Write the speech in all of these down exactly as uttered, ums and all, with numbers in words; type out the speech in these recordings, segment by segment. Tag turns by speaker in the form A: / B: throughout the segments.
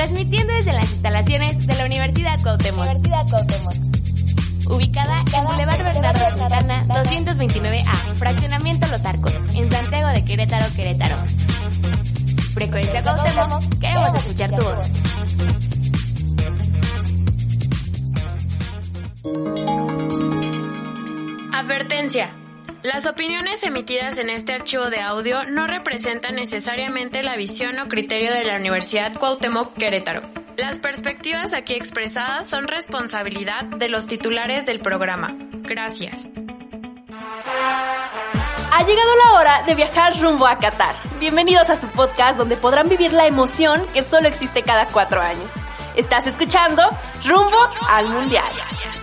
A: transmitiendo desde las instalaciones de la Universidad Cuauhtémoc. Universidad Cuauhtémoc. Ubicada en Boulevard Bernardo Santana doscientos veintinueve A, Fraccionamiento Los Arcos, en Santiago de Querétaro, Querétaro. Frecuencia Cuauhtémoc, queremos escuchar tu voz.
B: Advertencia. Las opiniones emitidas en este archivo de audio no representan necesariamente la visión o criterio de la Universidad Cuauhtémoc Querétaro. Las perspectivas aquí expresadas son responsabilidad de los titulares del programa. Gracias.
C: Ha llegado la hora de viajar rumbo a Qatar. Bienvenidos a su podcast donde podrán vivir la emoción que solo existe cada cuatro años. Estás escuchando Rumbo al Mundial.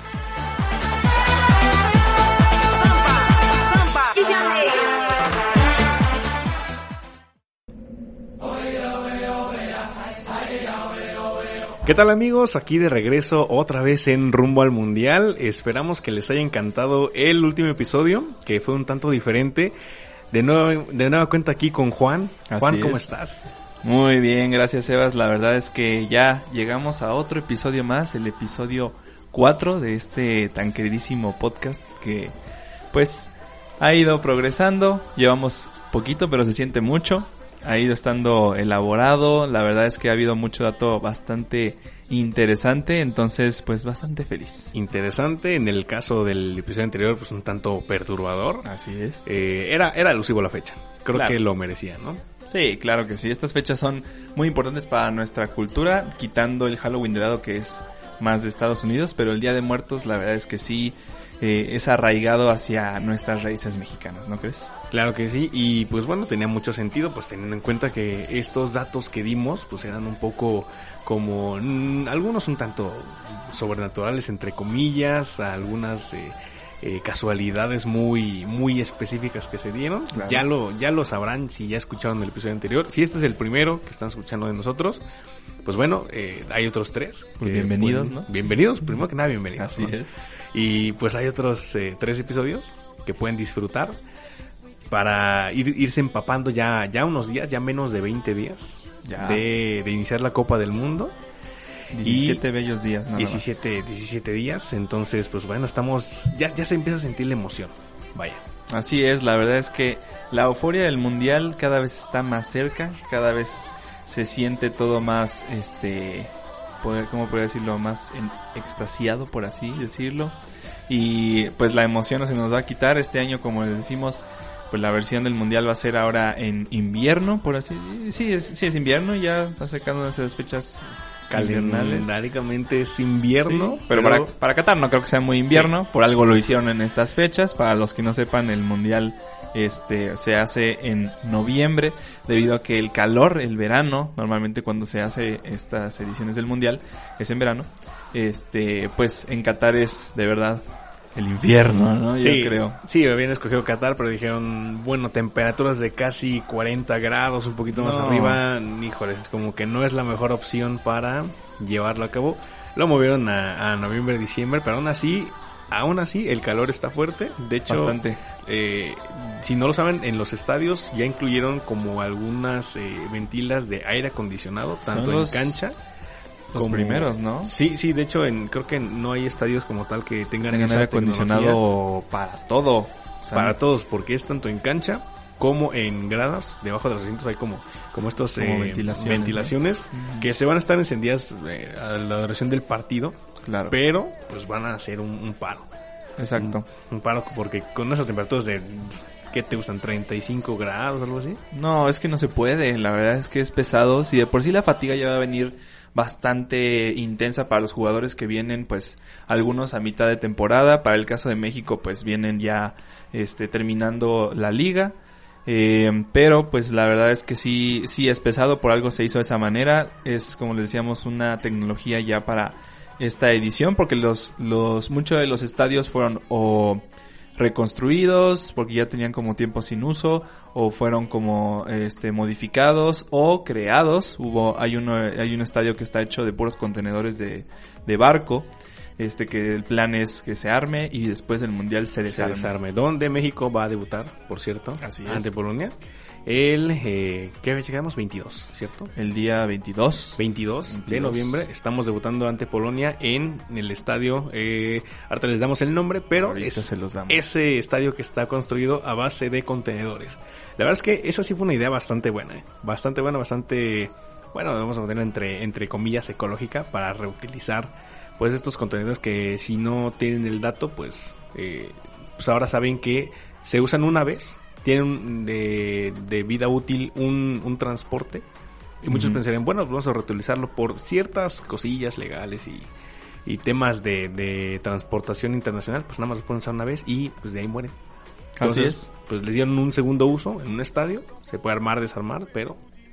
D: ¿Qué tal, amigos? Aquí de regreso otra vez en Rumbo al Mundial. Esperamos que les haya encantado el último episodio, que fue un tanto diferente. De nuevo, de nueva cuenta aquí con Juan.
E: Así
D: Juan, ¿cómo
E: es.
D: estás?
E: Muy bien, gracias, Sebas. La verdad es que ya llegamos a otro episodio más, el episodio cuatro de este tan queridísimo podcast que pues ha ido progresando. Llevamos poquito, pero se siente mucho. Ha ido estando elaborado, la verdad es que ha habido mucho dato bastante interesante, entonces pues bastante feliz.
D: Interesante, en el caso del episodio anterior pues un tanto perturbador.
E: Así es.
D: Eh, era, era alusivo a la fecha, creo
E: Claro.
D: que lo merecía, ¿no?
E: Sí, claro que sí, estas fechas son muy importantes para nuestra cultura, quitando el Halloween de lado que es más de Estados Unidos, pero el Día de Muertos la verdad es que sí eh, es arraigado hacia nuestras raíces mexicanas, ¿no crees?
D: Claro que sí, y pues bueno, tenía mucho sentido, pues teniendo en cuenta que estos datos que dimos, pues eran un poco como, mmm, algunos un tanto sobrenaturales, entre comillas, algunas eh, eh, casualidades muy muy específicas que se dieron.
E: Claro.
D: Ya lo ya lo sabrán si ya escucharon el episodio anterior. Si este es el primero que están escuchando de nosotros, pues bueno, eh, hay otros tres.
E: Pues
D: que
E: bienvenidos,
D: pueden,
E: ¿no?
D: Bienvenidos, primero que nada, bienvenidos.
E: Así
D: ¿no?
E: es.
D: Y pues hay otros eh, tres episodios que pueden disfrutar para ir, irse empapando ya, ya unos días, ya menos de veinte días
E: Ya.
D: de, de iniciar la Copa del Mundo.
E: diecisiete bellos días, nada más.
D: diecisiete, diecisiete días, entonces pues bueno, estamos, ya, ya se empieza a sentir la emoción, vaya.
E: Así es, la verdad es que la euforia del mundial cada vez está más cerca, cada vez se siente todo más, este, poder, ¿cómo podría decirlo? Más en, extasiado, por así decirlo. Y pues la emoción no se nos va a quitar. Este año, como les decimos, pues la versión del mundial va a ser ahora en invierno, por así decirlo. Sí, es, sí es invierno, ya está sacando esas fechas invernales.
D: Calendáricamente es invierno,
E: Sí, pero, pero para, para Qatar no creo que sea muy invierno, sí. Por algo lo hicieron en estas fechas. Para los que no sepan, el mundial este se hace en noviembre, debido a que el calor, el verano, normalmente cuando se hace estas ediciones del mundial es en verano, este pues en Qatar es de verdad el invierno, ¿no?
D: Sí,
E: yo creo.
D: Sí, habían escogido Qatar, pero dijeron, bueno, temperaturas de casi cuarenta grados, un poquito más
E: No.
D: arriba, híjoles, como que no es la mejor opción para llevarlo a cabo. Lo movieron a, a noviembre, diciembre, pero aún así, aún así, el calor está fuerte. De hecho,
E: Bastante.
D: Eh, si no lo saben, en los estadios ya incluyeron como algunas eh, ventilas de aire acondicionado, tanto
E: Son los-
D: en cancha.
E: Los
D: como-
E: primeros, ¿no?
D: Sí, sí, de hecho en, creo que no hay estadios como tal que tengan,
E: Tengan
D: esa
E: aire
D: tecnología
E: acondicionado para todo. O sea,
D: para todos, porque es tanto en cancha como en gradas. Debajo de los asientos hay como, como estos
E: Como
D: eh,
E: ventilaciones,
D: ventilaciones
E: ¿no?
D: que se van a estar encendidas eh, a la duración del partido,
E: Claro.
D: pero pues van a hacer un, un paro.
E: Exacto.
D: Un, un paro porque con esas temperaturas de, ¿qué te gustan? ¿treinta y cinco grados o algo así?
E: No, es que no se puede, la verdad es que es pesado. Si de por sí la fatiga ya va a venir bastante intensa para los jugadores que vienen, pues algunos a mitad de temporada, para el caso de México pues vienen ya este terminando la liga, eh, pero pues la verdad es que sí, sí es pesado, por algo se hizo de esa manera, es como les decíamos una tecnología ya para esta edición, porque los, los, muchos de los estadios fueron o reconstruidos porque ya tenían como tiempo sin uso, o fueron como este modificados o creados. Hubo hay uno hay un estadio que está hecho de puros contenedores de de barco, este que el plan es que se arme y después del mundial se desarme.
D: Se desarme. Donde México va a debutar, por cierto,
E: Así es.
D: ante Polonia. El, eh, ¿qué fecha quedamos? veintidós, ¿cierto?
E: El día veintidós.
D: veintidós,
E: veintidós
D: de noviembre estamos debutando ante Polonia en, en el estadio, eh, ahorita les damos el nombre, pero
E: Ahorita
D: es
E: se los damos.
D: ese estadio que está construido a base de contenedores. La verdad es que esa sí fue una idea bastante buena, ¿eh? Bastante buena, bastante, bueno, vamos a ponerla entre, entre comillas ecológica para reutilizar pues estos contenedores que si no tienen el dato, pues, eh, pues ahora saben que se usan una vez. Tienen de, de vida útil un, un transporte y muchos uh-huh. pensarían, bueno, vamos a reutilizarlo por ciertas cosillas legales y, y temas de, de transportación internacional, pues nada más lo pueden usar una vez y pues de ahí mueren. Entonces,
E: Así es.
D: Pues les dieron un segundo uso en un estadio, se puede armar, desarmar, pero...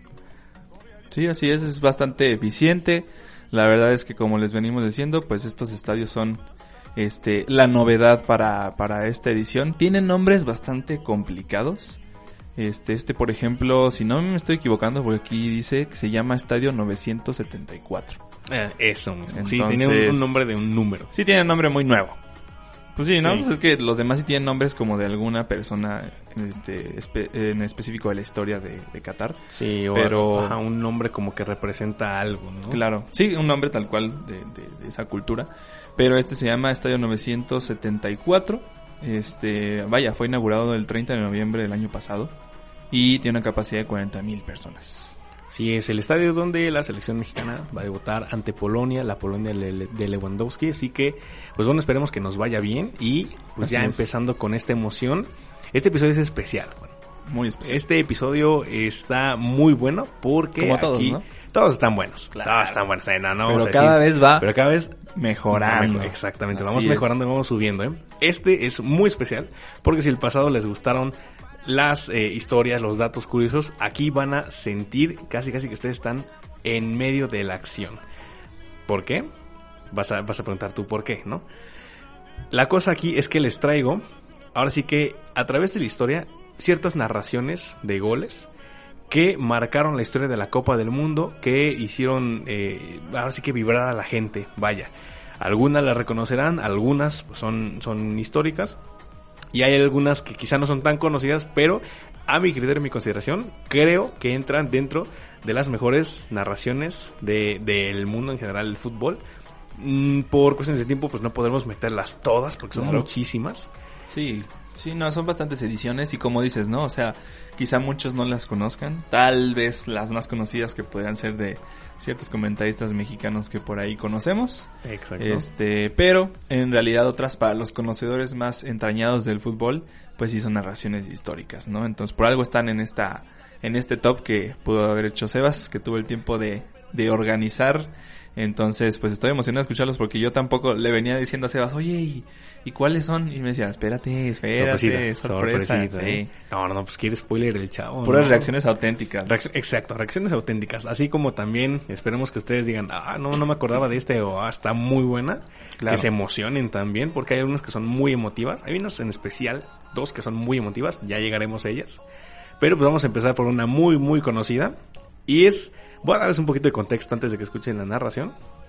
E: Sí, así es, es bastante eficiente. La verdad es que como les venimos diciendo, pues estos estadios son... Este, la novedad para, para esta edición. Tienen nombres bastante complicados. Este, este por ejemplo, si no me estoy equivocando, porque aquí dice que se llama Estadio novecientos setenta y cuatro.
D: Eh, eso mismo.
E: Entonces,
D: sí, tiene un, un nombre de un número.
E: Sí, tiene un nombre muy nuevo. Pues sí, ¿no?
D: Sí.
E: Pues es que los demás sí tienen nombres como de alguna persona este, espe- en específico de la historia de, de Qatar.
D: Sí, o
E: pero
D: ajá, un nombre como que representa algo, ¿no?
E: Claro, sí, un nombre tal cual de, de, de esa cultura. Pero este se llama Estadio novecientos setenta y cuatro. Este, vaya, fue inaugurado el treinta de noviembre del año pasado. Y tiene una capacidad de cuarenta mil personas.
D: Sí, es el estadio donde la selección mexicana va a debutar ante Polonia, la Polonia de Lewandowski. Así que, pues bueno, esperemos que nos vaya bien. Y pues
E: Así
D: ya
E: es.
D: empezando con esta emoción. Este episodio es especial, bueno.
E: Muy especial.
D: Este episodio está muy bueno porque
E: Como todos,
D: aquí
E: ¿no?
D: todos están buenos.
E: Claro.
D: Todos están buenos. Eh, no, no
E: Pero
D: vamos a
E: cada
D: decir,
E: vez va
D: Pero cada vez
E: mejorando.
D: Exactamente,
E: Así
D: vamos
E: es.
D: mejorando y vamos subiendo, ¿eh? Este es muy especial porque si el pasado les gustaron las eh, historias, los datos curiosos, aquí van a sentir casi casi que ustedes están en medio de la acción. ¿Por qué? Vas a, vas a preguntar tú por qué, ¿no? La cosa aquí es que les traigo, ahora sí que a través de la historia, ciertas narraciones de goles que marcaron la historia de la Copa del Mundo, que hicieron, eh, ahora sí que vibrar a la gente, vaya. Algunas las reconocerán, algunas pues, son, son históricas, y hay algunas que quizá no son tan conocidas, pero a mi criterio y mi consideración, creo que entran dentro de las mejores narraciones de, del mundo en general del fútbol. Mm, por cuestiones de tiempo, pues no podemos meterlas todas, porque son
E: Claro.
D: muchísimas.
E: Sí, sí, no, son bastantes ediciones y como dices, ¿no? O sea, quizá muchos no las conozcan. Tal vez las más conocidas que podrían ser de ciertos comentaristas mexicanos que por ahí conocemos.
D: Exacto.
E: Este, pero en realidad otras para los conocedores más entrañados del fútbol, pues sí son narraciones históricas, ¿no? Entonces por algo están en esta, en este top que pudo haber hecho Sebas, que tuvo el tiempo de, de organizar. Entonces, pues estoy emocionado de escucharlos porque yo tampoco le venía diciendo a Sebas, oye, ¿y, ¿y cuáles son? Y me decía, espérate, espérate,
D: Sorpresita,
E: sorpresa.
D: sorpresita,
E: Sí.
D: ¿eh? No, no, pues quiere spoiler el chavo.
E: Puras
D: ¿no?
E: reacciones auténticas.
D: Reacc- Exacto, reacciones auténticas. Así como también esperemos que ustedes digan, ah, no, no me acordaba de este, o ah, está muy buena.
E: Claro.
D: Que se emocionen también, porque hay unas que son muy emotivas. Hay unas en especial, dos que son muy emotivas, ya llegaremos a ellas. Pero pues vamos a empezar por una muy, muy conocida. Y es, voy a darles un poquito de contexto antes de que escuchen la narración.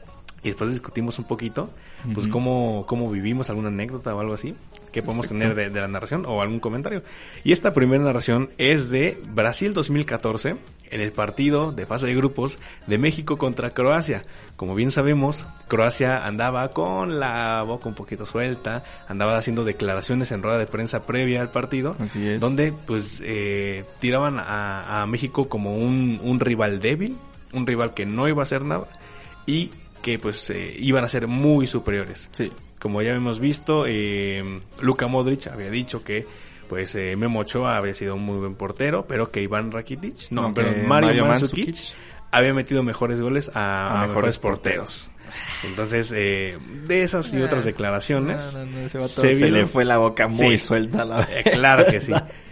D: Y después discutimos un poquito, pues,
E: Ujú.
D: cómo, cómo vivimos, alguna anécdota o algo así que podemos tener de, de la narración o algún comentario. Y esta primera narración es de Brasil dos mil catorce, en el partido de fase de grupos de México contra Croacia. Como bien sabemos, Croacia andaba con la boca un poquito suelta, andaba haciendo declaraciones en rueda de prensa previa al partido,
E: Así es.
D: donde pues eh, tiraban a, a México como un, un rival débil, un rival que no iba a hacer nada y que pues eh, iban a ser muy superiores.
E: Sí.
D: Como ya hemos visto, eh, Luka Modric había dicho que pues eh, Memo Ochoa había sido un muy buen portero, pero que Iván Rakitic, no,
E: No,
D: pero
E: que
D: Mario,
E: Mario
D: Mandzukic,
E: Mandzukic
D: había metido mejores goles a,
E: A
D: a
E: mejores
D: mejores porteros. Entonces, eh, de esas y otras declaraciones,
E: No, no, no, ese vato
D: se
E: se,
D: vieron-
E: le fue la boca muy
D: Sí.
E: suelta. La
D: eh, claro que sí.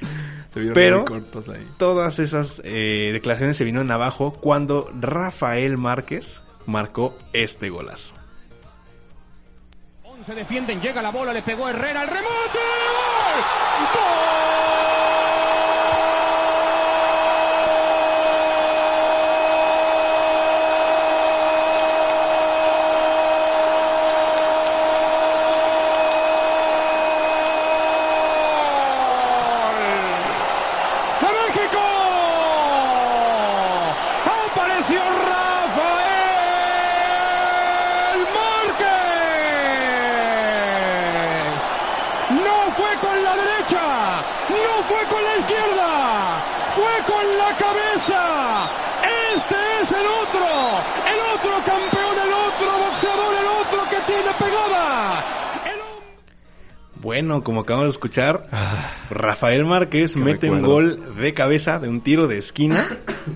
E: Se vieron
D: Pero-
E: muy cortos ahí.
D: Todas esas eh, declaraciones se vinieron abajo cuando Rafael Márquez marcó este golazo.
F: Se defienden, llega la bola, le pegó Herrera, el remate. ¡Gol! la cabeza. Este es el otro, el otro campeón, el otro boxeador, el otro que tiene pegada. El...
D: Bueno, como acabamos de escuchar, Rafael Márquez mete
E: recuerdo.
D: un gol de cabeza de un tiro de esquina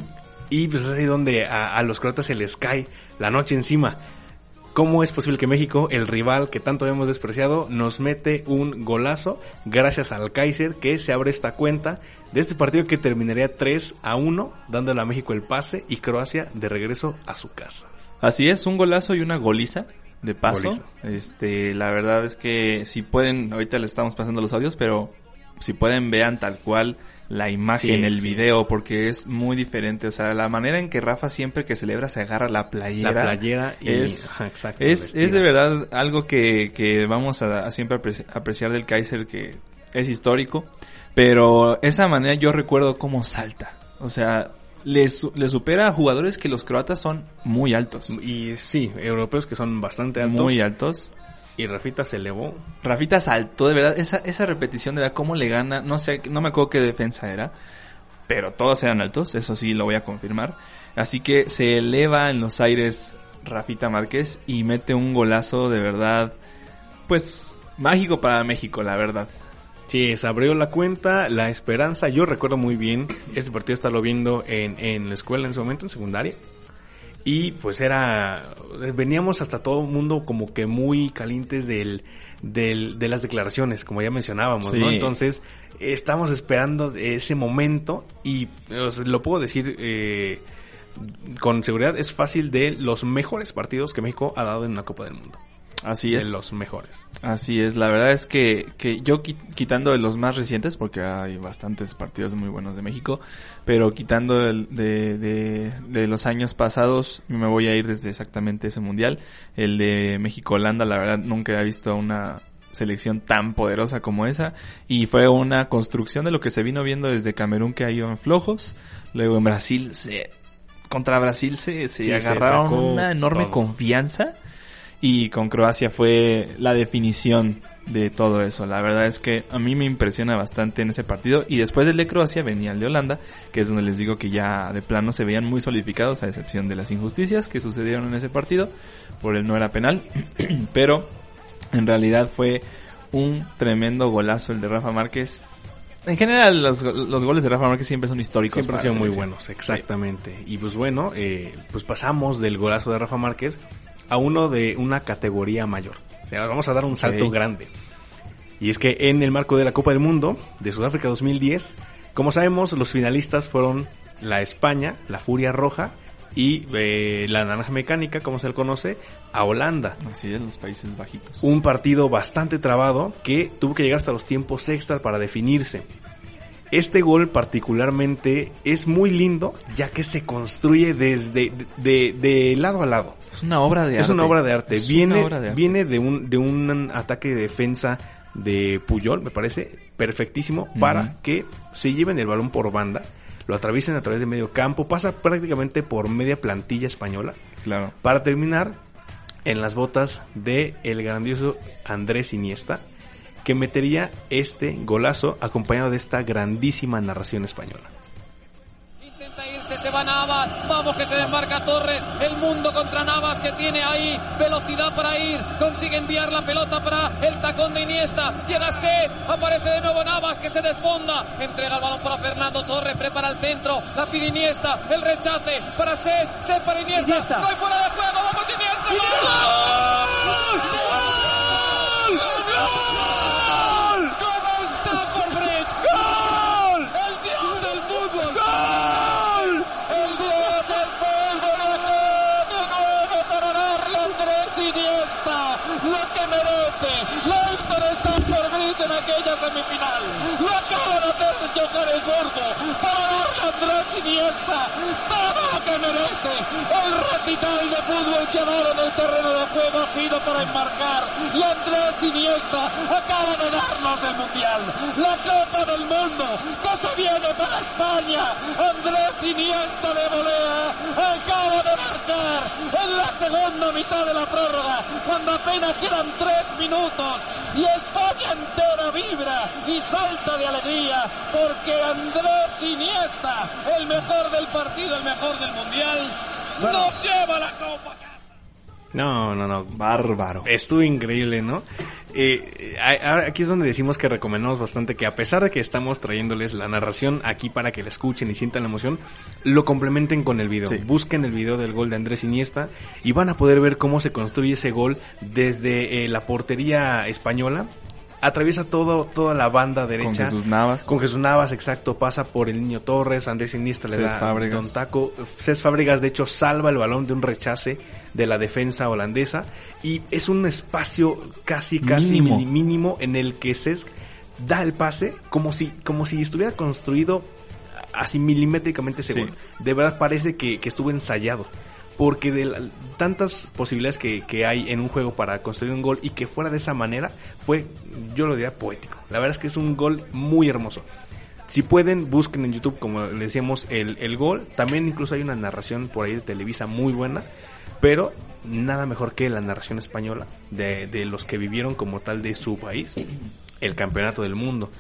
D: y pues es ahí donde a, a los croatas se les cae la noche encima. ¿Cómo es posible que México, el rival que tanto hemos despreciado, nos mete un golazo gracias al Kaiser, que se abre esta cuenta de este partido que terminaría tres a uno, dándole a México el pase y Croacia de regreso a su casa?
E: Así es, un golazo y una goliza de paso.
D: Goliza.
E: Este, la verdad es que si pueden, ahorita les estamos pasando los audios, pero si pueden vean tal cual la imagen,
D: Sí,
E: el
D: sí.
E: video, porque es muy diferente. O sea, la manera en que Rafa siempre que celebra se agarra la playera.
D: La playera y...
E: es,
D: ajá, exacto,
E: es,
D: vestida.
E: es de verdad algo que, que vamos a, a siempre apreci- apreciar del Kaiser, que es histórico. Pero esa manera yo recuerdo cómo salta. O sea, le, su- le supera a jugadores que los croatas son muy altos.
D: Y sí, europeos que son bastante altos.
E: Muy altos.
D: Y Rafita se elevó.
E: Rafita saltó, de verdad, esa, esa repetición de verdad, cómo le gana, no sé, no me acuerdo qué defensa era, pero todos eran altos, eso sí lo voy a confirmar. Así que se eleva en los aires Rafita Márquez y mete un golazo de verdad, pues, mágico para México, la verdad.
D: Sí, se abrió la cuenta, la esperanza. Yo recuerdo muy bien este partido, estarlo viendo en, en la escuela en ese momento, en secundaria. Y pues era, veníamos hasta todo el mundo como que muy calientes del, del, de las declaraciones, como ya mencionábamos,
E: Sí.
D: ¿no? Entonces, estábamos esperando ese momento y o sea, lo puedo decir eh, con seguridad, es fácil de los mejores partidos que México ha dado en una Copa del Mundo.
E: Así
D: De
E: es.
D: los mejores.
E: Así es, la verdad es que, que yo qui- quitando de los más recientes, porque hay bastantes partidos muy buenos de México, pero quitando el de, de, de los años pasados, me voy a ir desde exactamente ese mundial, el de México-Holanda, la verdad nunca he visto una selección tan poderosa como esa, y fue una construcción de lo que se vino viendo desde Camerún, que iban flojos, luego en Brasil, se contra Brasil se, se
D: Sí, se
E: agarraron
D: sacó
E: una enorme
D: todo.
E: confianza. Y con Croacia fue la definición de todo eso. La verdad es que a mí me impresiona bastante en ese partido. Y después del de Croacia venía el de Holanda, que es donde les digo que ya de plano se veían muy solidificados, a excepción de las injusticias que sucedieron en ese partido. Por el no era penal. Pero en realidad fue un tremendo golazo el de Rafa Márquez. En general los, los goles de Rafa Márquez siempre son históricos.
D: Siempre han
E: para
D: sido
E: la
D: muy
E: selección.
D: buenos, exactamente. Y pues bueno, eh, pues pasamos del golazo de Rafa Márquez a uno de una categoría mayor. O sea, vamos a dar un salto
E: Ok.
D: grande. Y es que en el marco de la Copa del Mundo de Sudáfrica dos mil diez, como sabemos, los finalistas fueron la España, la Furia Roja, y eh, la Naranja Mecánica, como se le conoce, a Holanda.
E: Así es, los Países Bajitos.
D: Un partido bastante trabado que tuvo que llegar hasta los tiempos extra para definirse. Este gol particularmente es muy lindo, ya que se construye desde de, de, de lado a lado.
E: Es una obra de arte.
D: Es una obra de arte.
E: Es
D: Viene,
E: una obra de arte.
D: viene de un de un ataque de defensa de Puyol, me parece perfectísimo,
E: Ujú.
D: para que se lleven el balón por banda, lo atraviesen a través de medio campo, pasa prácticamente por media plantilla española,
E: Claro.
D: para terminar en las botas de el grandioso Andrés Iniesta, que metería este golazo acompañado de esta grandísima narración española.
G: Intenta irse, se va Navas, vamos que se desmarca Torres, el mundo contra Navas que tiene ahí velocidad para ir, consigue enviar la pelota para el tacón de Iniesta, llega Cés, aparece de nuevo Navas que se desfonda, entrega el balón para Fernando Torres, prepara el centro, la pide Iniesta, el rechace para Cés, Cés para Iniesta,
H: Iniesta.
G: no hay fuera de juego, vamos Iniesta, ¡Gol! ¡Gol! ¡Como el Stamford Bridge! ¡Gol! ¡El dios del fútbol! ¡Gol! ¡El dios del fútbol! ¡De nuevo para darle a Andrés Iniesta! ¡Lo que merece! ¡La hizo de Stamford Bridge en aquella semifinal! ¡Lo acaba de hacer en Johannesburgo! ¡Para darle a Andrés Iniesta! ¡Todo lo que merece! ¡El recital de fútbol que ha dado en el terreno de juego ha sido para enmarcar! ¡Y Andrés Iniesta acaba de darnos el Mundial! ¡La Copa del Mundo que se viene para España! Andrés Iniesta de volea acaba de marcar en la segunda mitad de la prórroga, cuando apenas quedan tres minutos y España entera vibra y salta de alegría porque Andrés Iniesta, el mejor del partido, el mejor del mundial, nos lleva la copa a casa.
D: No, no, no.
E: Bárbaro.
D: Estuvo increíble, ¿no? Eh, ahora aquí es donde decimos que recomendamos bastante que a pesar de que estamos trayéndoles la narración aquí para que la escuchen y sientan la emoción, lo complementen con el video. Sí. Busquen el video del gol de Andrés Iniesta y van a poder ver cómo se construye ese gol desde eh, la portería española. Atraviesa todo, toda la banda derecha.
E: Con Jesús Navas.
D: Con Jesús Navas, exacto. Pasa por el Niño Torres. Andrés Iniesta le
E: Cés
D: da
E: Fábregas.
D: Don Taco. Cés Fábregas, de hecho, salva el balón de un rechace de la defensa holandesa. Y es un espacio casi, casi
E: mínimo,
D: mínimo en el que Cés da el pase como si, como si estuviera construido así milimétricamente ese sí. gol. De verdad parece que, que estuvo ensayado. Porque de la, tantas posibilidades que, que hay en un juego para construir un gol y que fuera de esa manera, fue, yo lo diría, poético. La verdad es que es un gol muy hermoso. Si pueden, busquen en YouTube, como le decíamos, el, el gol. También incluso hay una narración por ahí de Televisa muy buena, pero nada mejor que la narración española de, de los que vivieron como tal de su país el campeonato del mundo.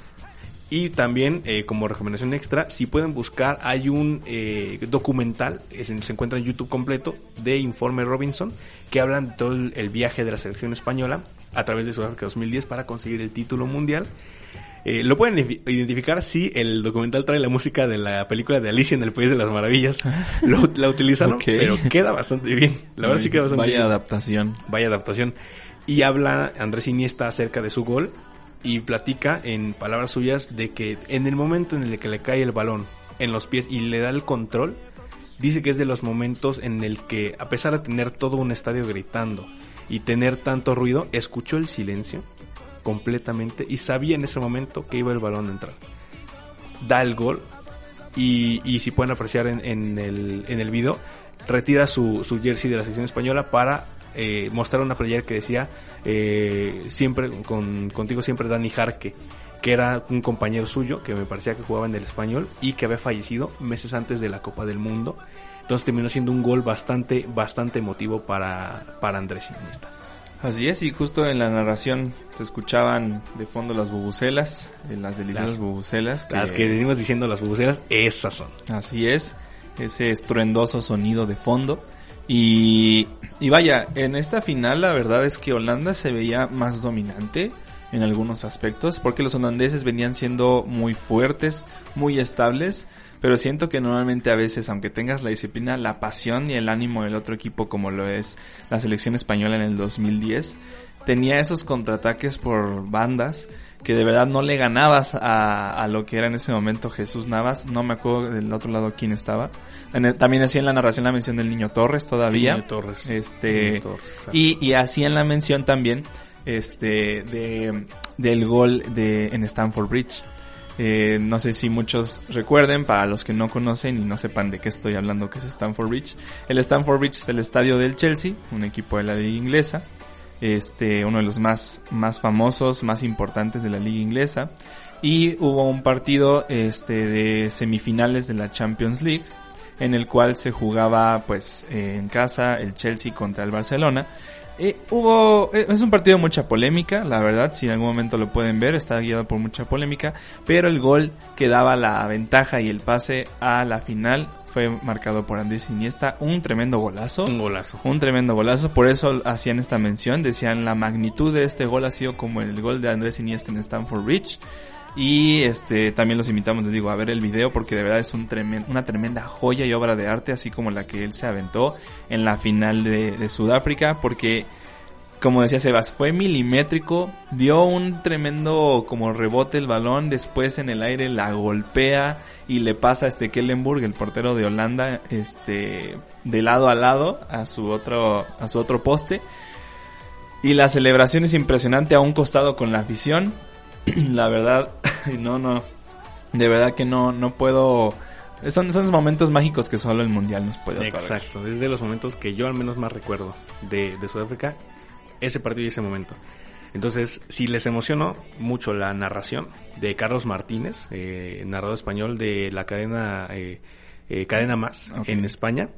D: Y también, eh, como recomendación extra, si pueden buscar, hay un eh, documental, es, se encuentra en YouTube completo, de Informe Robinson, que hablan de todo el, el viaje de la selección española a través de Sudáfrica dos mil diez para conseguir el título mundial. Eh, lo pueden identificar si el documental trae la música de la película de Alicia en el País de las Maravillas. Lo, la utilizaron, okay. Pero queda bastante bien. La verdad sí queda bastante
E: Vaya
D: bien.
E: Vaya adaptación.
D: Vaya adaptación. Y habla Andrés Iniesta acerca de su gol. Y platica en palabras suyas de que en el momento en el que le cae el balón en los pies y le da el control, dice que es de los momentos en el que, a pesar de tener todo un estadio gritando y tener tanto ruido, escuchó el silencio completamente y sabía en ese momento que iba el balón a entrar. Da el gol y, y si pueden apreciar en, en, el, en el video, retira su, su jersey de la selección española para eh, mostrar una playera que decía eh, siempre con contigo siempre Dani Jarque, que era un compañero suyo que me parecía que jugaba en el Español y que había fallecido meses antes de la Copa del Mundo. Entonces terminó siendo un gol bastante bastante emotivo para, para Andrés Iniesta.
E: Así es, y justo en la narración se escuchaban de fondo las bubucelas, las deliciosas las, bubucelas.
D: Que, las que venimos diciendo, las bubucelas, esas son.
E: Así es, ese estruendoso sonido de fondo. Y, y vaya, en esta final la verdad es que Holanda se veía más dominante en algunos aspectos, porque los holandeses venían siendo muy fuertes, muy estables, pero siento que normalmente a veces, aunque tengas la disciplina, la pasión y el ánimo del otro equipo, como lo es la selección española en el dos mil diez, tenía esos contraataques por bandas que de verdad no le ganabas a, a lo que era en ese momento Jesús Navas. No me acuerdo del otro lado quién estaba. En el, también hacía en la narración la mención del Niño Torres todavía.
D: Niño Torres.
E: Este,
D: Niño Torres,
E: y, y hacía en la mención también este de del gol de en Stamford Bridge. Eh, no sé si muchos recuerden, para los que no conocen y no sepan de qué estoy hablando, que es Stamford Bridge. El Stamford Bridge es el estadio del Chelsea, un equipo de la liga inglesa, este uno de los más más famosos, más importantes de la liga inglesa, y hubo un partido este de semifinales de la Champions League en el cual se jugaba pues eh, en casa el Chelsea contra el Barcelona. Eh, hubo, eh, es un partido de mucha polémica, la verdad, si en algún momento lo pueden ver, está guiado por mucha polémica, pero el gol que daba la ventaja y el pase a la final fue marcado por Andrés Iniesta, un tremendo golazo.
D: Un golazo.
E: Un tremendo golazo, por eso hacían esta mención, decían la magnitud de este gol ha sido como el gol de Andrés Iniesta en Stamford Bridge. Y este también los invitamos, les digo, a ver el video porque de verdad es un tremen, una tremenda joya y obra de arte, así como la que él se aventó en la final de, de Sudáfrica, porque como decía Sebas, fue milimétrico, dio un tremendo como rebote el balón, después en el aire la golpea y le pasa a este Kellenburg, el portero de Holanda, este de lado a lado a su otro a su otro poste. Y la celebración es impresionante a un costado con la afición. La verdad, no, no, de verdad que no, no puedo, son, son esos momentos mágicos que solo el Mundial nos puede otorgar.
D: Exacto, es de los momentos que yo al menos más recuerdo de, de Sudáfrica, ese partido y ese momento. Entonces, si les emocionó mucho la narración de Carlos Martínez, eh, narrador español de la cadena, eh, eh, Cadena Más, okay, en España,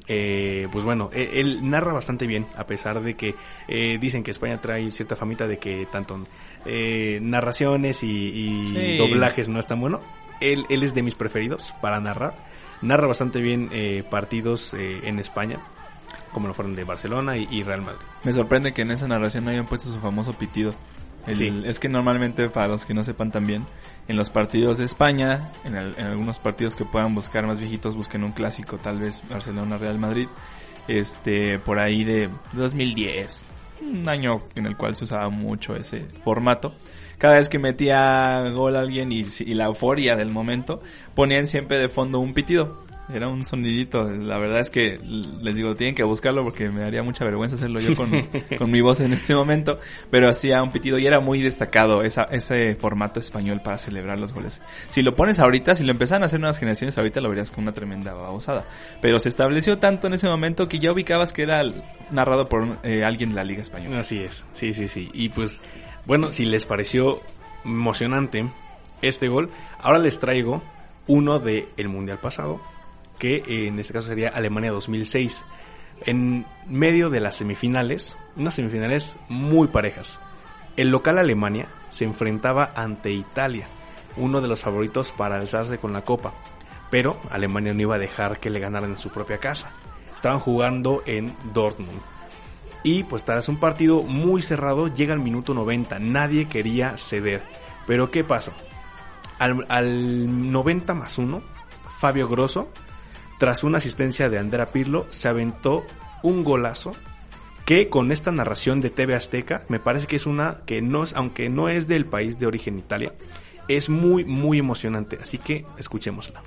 D: Eh, pues bueno, él, él narra bastante bien, a pesar de que eh, dicen que España trae cierta famita de que tanto eh, narraciones y, y sí. doblajes no es tan bueno. Él, él es de mis preferidos para narrar. Narra bastante bien eh, partidos eh, en España, como lo fueron de Barcelona y, y Real Madrid.
E: Me sorprende que en esa narración no hayan puesto su famoso pitido. El, sí. Es que normalmente, para los que no sepan también, en los partidos de España, en, el, en algunos partidos que puedan buscar más viejitos, busquen un clásico, tal vez Barcelona-Real Madrid, este, por ahí de dos mil diez, un año en el cual se usaba mucho ese formato. Cada vez que metía gol a alguien y, y la euforia del momento, ponían siempre de fondo un pitido. Era un sonidito. La verdad es que les digo, tienen que buscarlo porque me daría mucha vergüenza hacerlo yo con, con mi voz en este momento. Pero hacía un pitido y era muy destacado esa, ese formato español para celebrar los goles. Si lo pones ahorita, si lo empezaran a hacer nuevas generaciones ahorita, lo verías con una tremenda babosada. Pero se estableció tanto en ese momento que ya ubicabas que era narrado por eh, alguien de la Liga Española.
D: Así es, sí, sí, sí. Y pues, bueno, si les pareció emocionante este gol, ahora les traigo uno del Mundial pasado, que eh, en este caso sería Alemania dos mil seis, en medio de las semifinales, unas semifinales muy parejas. El local Alemania se enfrentaba ante Italia, uno de los favoritos para alzarse con la copa, pero Alemania no iba a dejar que le ganaran en su propia casa. Estaban jugando en Dortmund y pues tras un partido muy cerrado llega el minuto noventa, nadie quería ceder, pero ¿qué pasa? Al, al noventa más uno, Fabio Grosso, tras una asistencia de Andrea Pirlo, se aventó un golazo que con esta narración de T V Azteca, me parece que es una que no es, aunque no es del país de origen Italia, es muy muy emocionante, así que escuchémosla.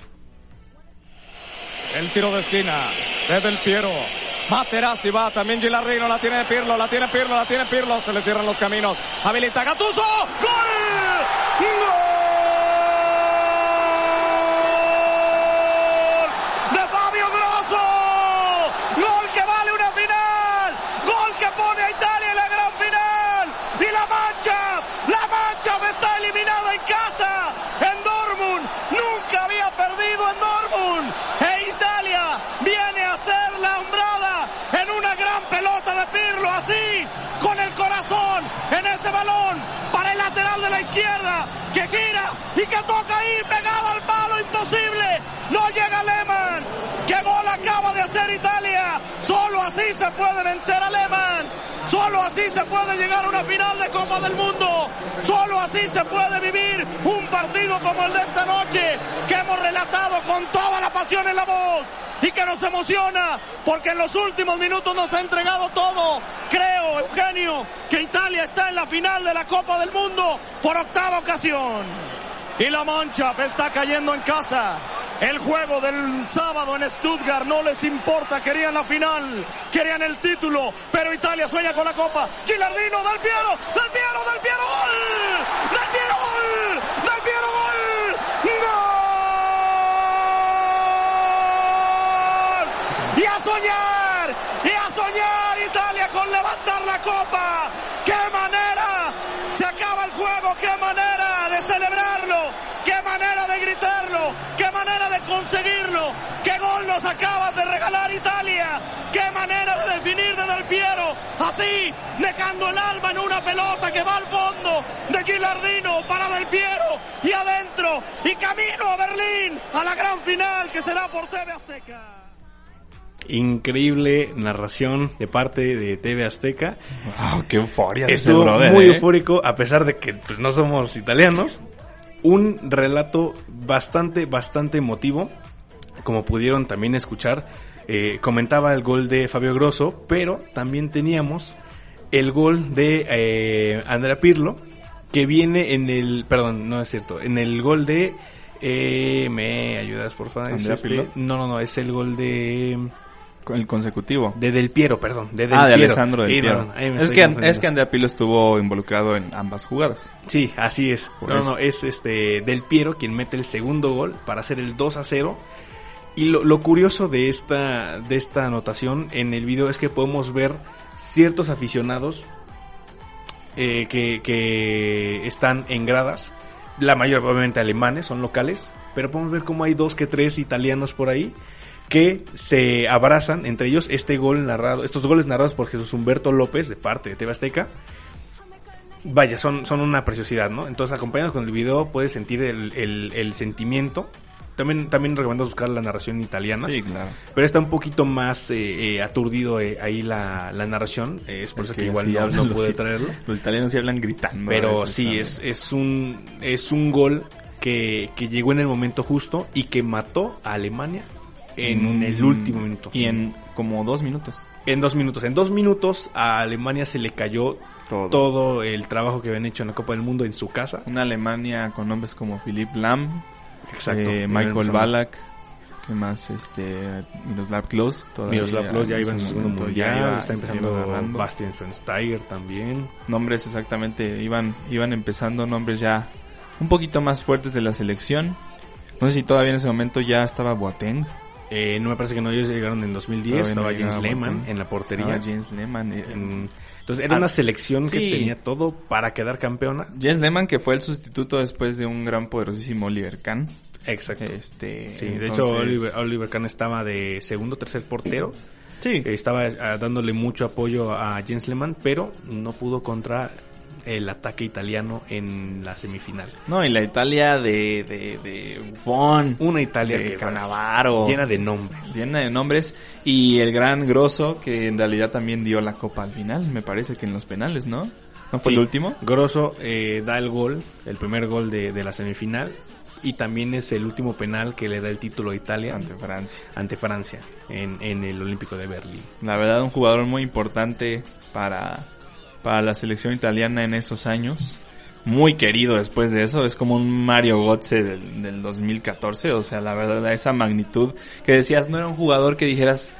F: El tiro de esquina de Del Piero. Materazzi va, también Gilardino, la tiene Pirlo, la tiene Pirlo, la tiene Pirlo, se le cierran los caminos. Habilita Gattuso. ¡Gol! ¡Gol! En ese balón para el lateral de la izquierda que gira y que toca ahí pegado al palo, imposible, no llega Lehmann. ¿Qué gol acaba de hacer Italia? Solo así se puede vencer a Lehmann, solo así se puede llegar a una final de Copa del Mundo, solo así se puede vivir un partido como el de esta noche que hemos relatado con toda la pasión en la voz y que nos emociona porque en los últimos minutos nos ha entregado todo. Creo, Eugenio, que Italia está en la final de la Copa del Mundo por octava ocasión. Y la mancha está cayendo en casa. El juego del sábado en Stuttgart no les importa, querían la final, querían el título, pero Italia sueña con la Copa. Gilardino, Del Piero, Del Piero, Del Piero, gol, Del Piero, gol, Del Piero, gol, gol. Y a soñar, y a soñar Italia con levantar la Copa. ¡Qué manera! Se acaba el juego, qué manera de celebrarlo, qué manera de gritarlo, qué manera de conseguirlo, qué gol nos acabas de regalar Italia, qué manera de definir de Del Piero, así, dejando el alma en una pelota que va al fondo, de Gilardino para Del Piero, y adentro, y camino a Berlín, a la gran final que será por T V Azteca.
D: Increíble narración de parte de T V Azteca.
E: Wow, qué euforia de
D: Estuvo
E: ese brother,
D: muy
E: ¿eh?
D: eufórico, a pesar de que pues, no somos italianos. Un relato bastante, bastante emotivo, como pudieron también escuchar. Eh, comentaba el gol de Fabio Grosso, pero también teníamos el gol de eh, Andrea Pirlo, que viene en el, perdón, no es cierto, en el gol de, eh, ¿me ayudas por favor?
E: ¿Andrea
D: este,
E: Pirlo?
D: No, no, no, es el gol de...
E: El consecutivo.
D: De Del Piero, perdón. De Del
E: ah, de
D: Piero.
E: Alessandro Del
D: Sí,
E: Piero.
D: no,
E: es, que, es que Andrea Pirlo estuvo involucrado en ambas jugadas.
D: Sí, así es.
E: Por
D: no,
E: eso.
D: no, es este Del Piero quien mete el segundo gol para hacer el dos a cero. Y lo, lo curioso de esta, de esta anotación en el video es que podemos ver ciertos aficionados eh, que, que están en gradas. La mayoría obviamente alemanes, son locales. Pero podemos ver cómo hay dos que tres italianos por ahí. que se abrazan entre ellos. Este gol narrado, estos goles narrados por Jesús Humberto López de parte de T V Azteca, vaya, son, son una preciosidad, ¿no? Entonces, acompañados con el video, puedes sentir el, el, el sentimiento. También, también recomiendo buscar la narración italiana.
E: Sí, claro.
D: Pero está un poquito más eh, eh, aturdido eh, ahí la, la narración. Eh, es por es eso que, que igual sí no, no pude
E: los,
D: traerlo.
E: Los italianos sí hablan gritando.
D: Pero sí, es, es un es un gol que, que llegó en el momento justo y que mató a Alemania en mm, el último minuto.
E: Y en como dos minutos.
D: En dos minutos. En dos minutos a Alemania se le cayó todo, todo el trabajo que habían hecho en la Copa del Mundo en su casa.
E: Una Alemania con nombres como Philipp Lahm.
D: Exacto.
E: Eh, Michael Ballack, ¿qué más? Este, Miroslav Klose.
D: Miroslav Klose ya iba en su segundo mundial,
E: ya iba,
D: está empezando Bastian Schweinsteiger también.
E: Nombres exactamente, iban, iban empezando nombres ya un poquito más fuertes de la selección. No sé si todavía en ese momento ya estaba Boateng.
D: Eh, no me parece que no, ellos llegaron en dos mil diez, todavía estaba no Jens Lehmann Boateng en la portería.
E: Estaba Jens Lehmann. Eh,
D: en, entonces era ah, una selección sí. que tenía todo para quedar campeona.
E: Jens Lehmann, que fue el sustituto después de un gran poderosísimo Oliver Kahn.
D: Exacto.
E: Este,
D: sí, entonces... de hecho Oliver, Oliver Kahn estaba de segundo, tercer portero.
E: Sí.
D: Estaba uh, dándole mucho apoyo a Jens Lehmann, pero no pudo contra el ataque italiano en la semifinal.
E: No, y la Italia de de, de Buffon,
D: una Italia
E: de
D: que
E: Cannavaro,
D: llena de nombres,
E: llena de nombres, y el gran Grosso, que en realidad también dio la copa al final, me parece que en los penales, ¿no? ¿No fue
D: sí,
E: el último?
D: Grosso eh, da el gol, el primer gol de, de la semifinal, y también es el último penal que le da el título a Italia
E: ante Francia,
D: ante Francia en, en el Olímpico de Berlín.
E: La verdad, un jugador muy importante para para la selección italiana en esos años, muy querido después de eso, es como un Mario Götze del, del dos mil catorce, o sea, la verdad, a esa magnitud que decías, no era un jugador que dijeras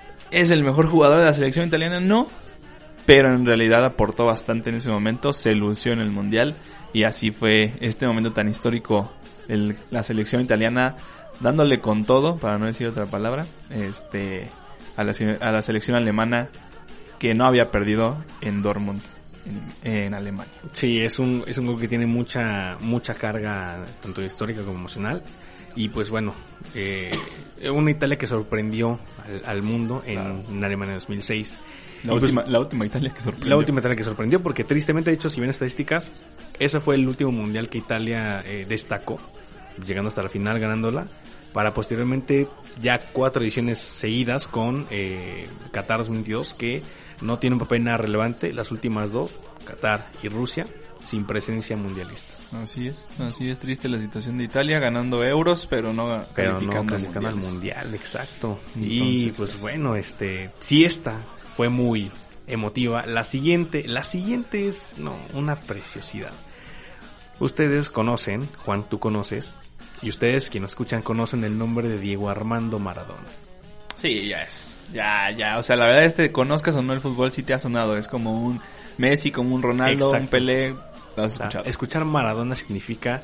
E: es el mejor jugador de la selección italiana, no, pero en realidad aportó bastante en ese momento, se lució en el Mundial, y así fue este momento tan histórico, el, la selección italiana dándole con todo, para no decir otra palabra, este a la, a la selección alemana, que no había perdido en Dortmund, en, en Alemania.
D: Sí, es un es un gol que tiene mucha mucha carga, tanto histórica como emocional. Y pues bueno, eh, una Italia que sorprendió al, al mundo en, claro. en Alemania dos mil seis.
E: La,
D: pues,
E: última, la última Italia que sorprendió.
D: La última Italia que sorprendió, porque tristemente, de hecho, si ven estadísticas, ese fue el último mundial que Italia eh, destacó, llegando hasta la final, ganándola, para posteriormente ya cuatro ediciones seguidas con eh, Qatar dos mil veintidós, que no tiene un papel nada relevante, las últimas dos, Qatar y Rusia, sin presencia mundialista.
E: Así es, así es triste la situación de Italia, ganando euros, pero no
D: pero
E: calificando,
D: no calificando al mundial, exacto.
E: Entonces,
D: y pues, pues bueno, este, si esta fue muy emotiva, la siguiente, la siguiente es no, una preciosidad. Ustedes conocen, Juan, tú conoces, y ustedes quienes nos escuchan conocen el nombre de Diego Armando Maradona.
E: Sí, ya es, ya, ya, o sea, la verdad este, conozcas o no el fútbol, sí te ha sonado, es como un Messi, como un Ronaldo, exacto. Un Pelé, lo has escuchado. O sea,
D: escuchar Maradona significa,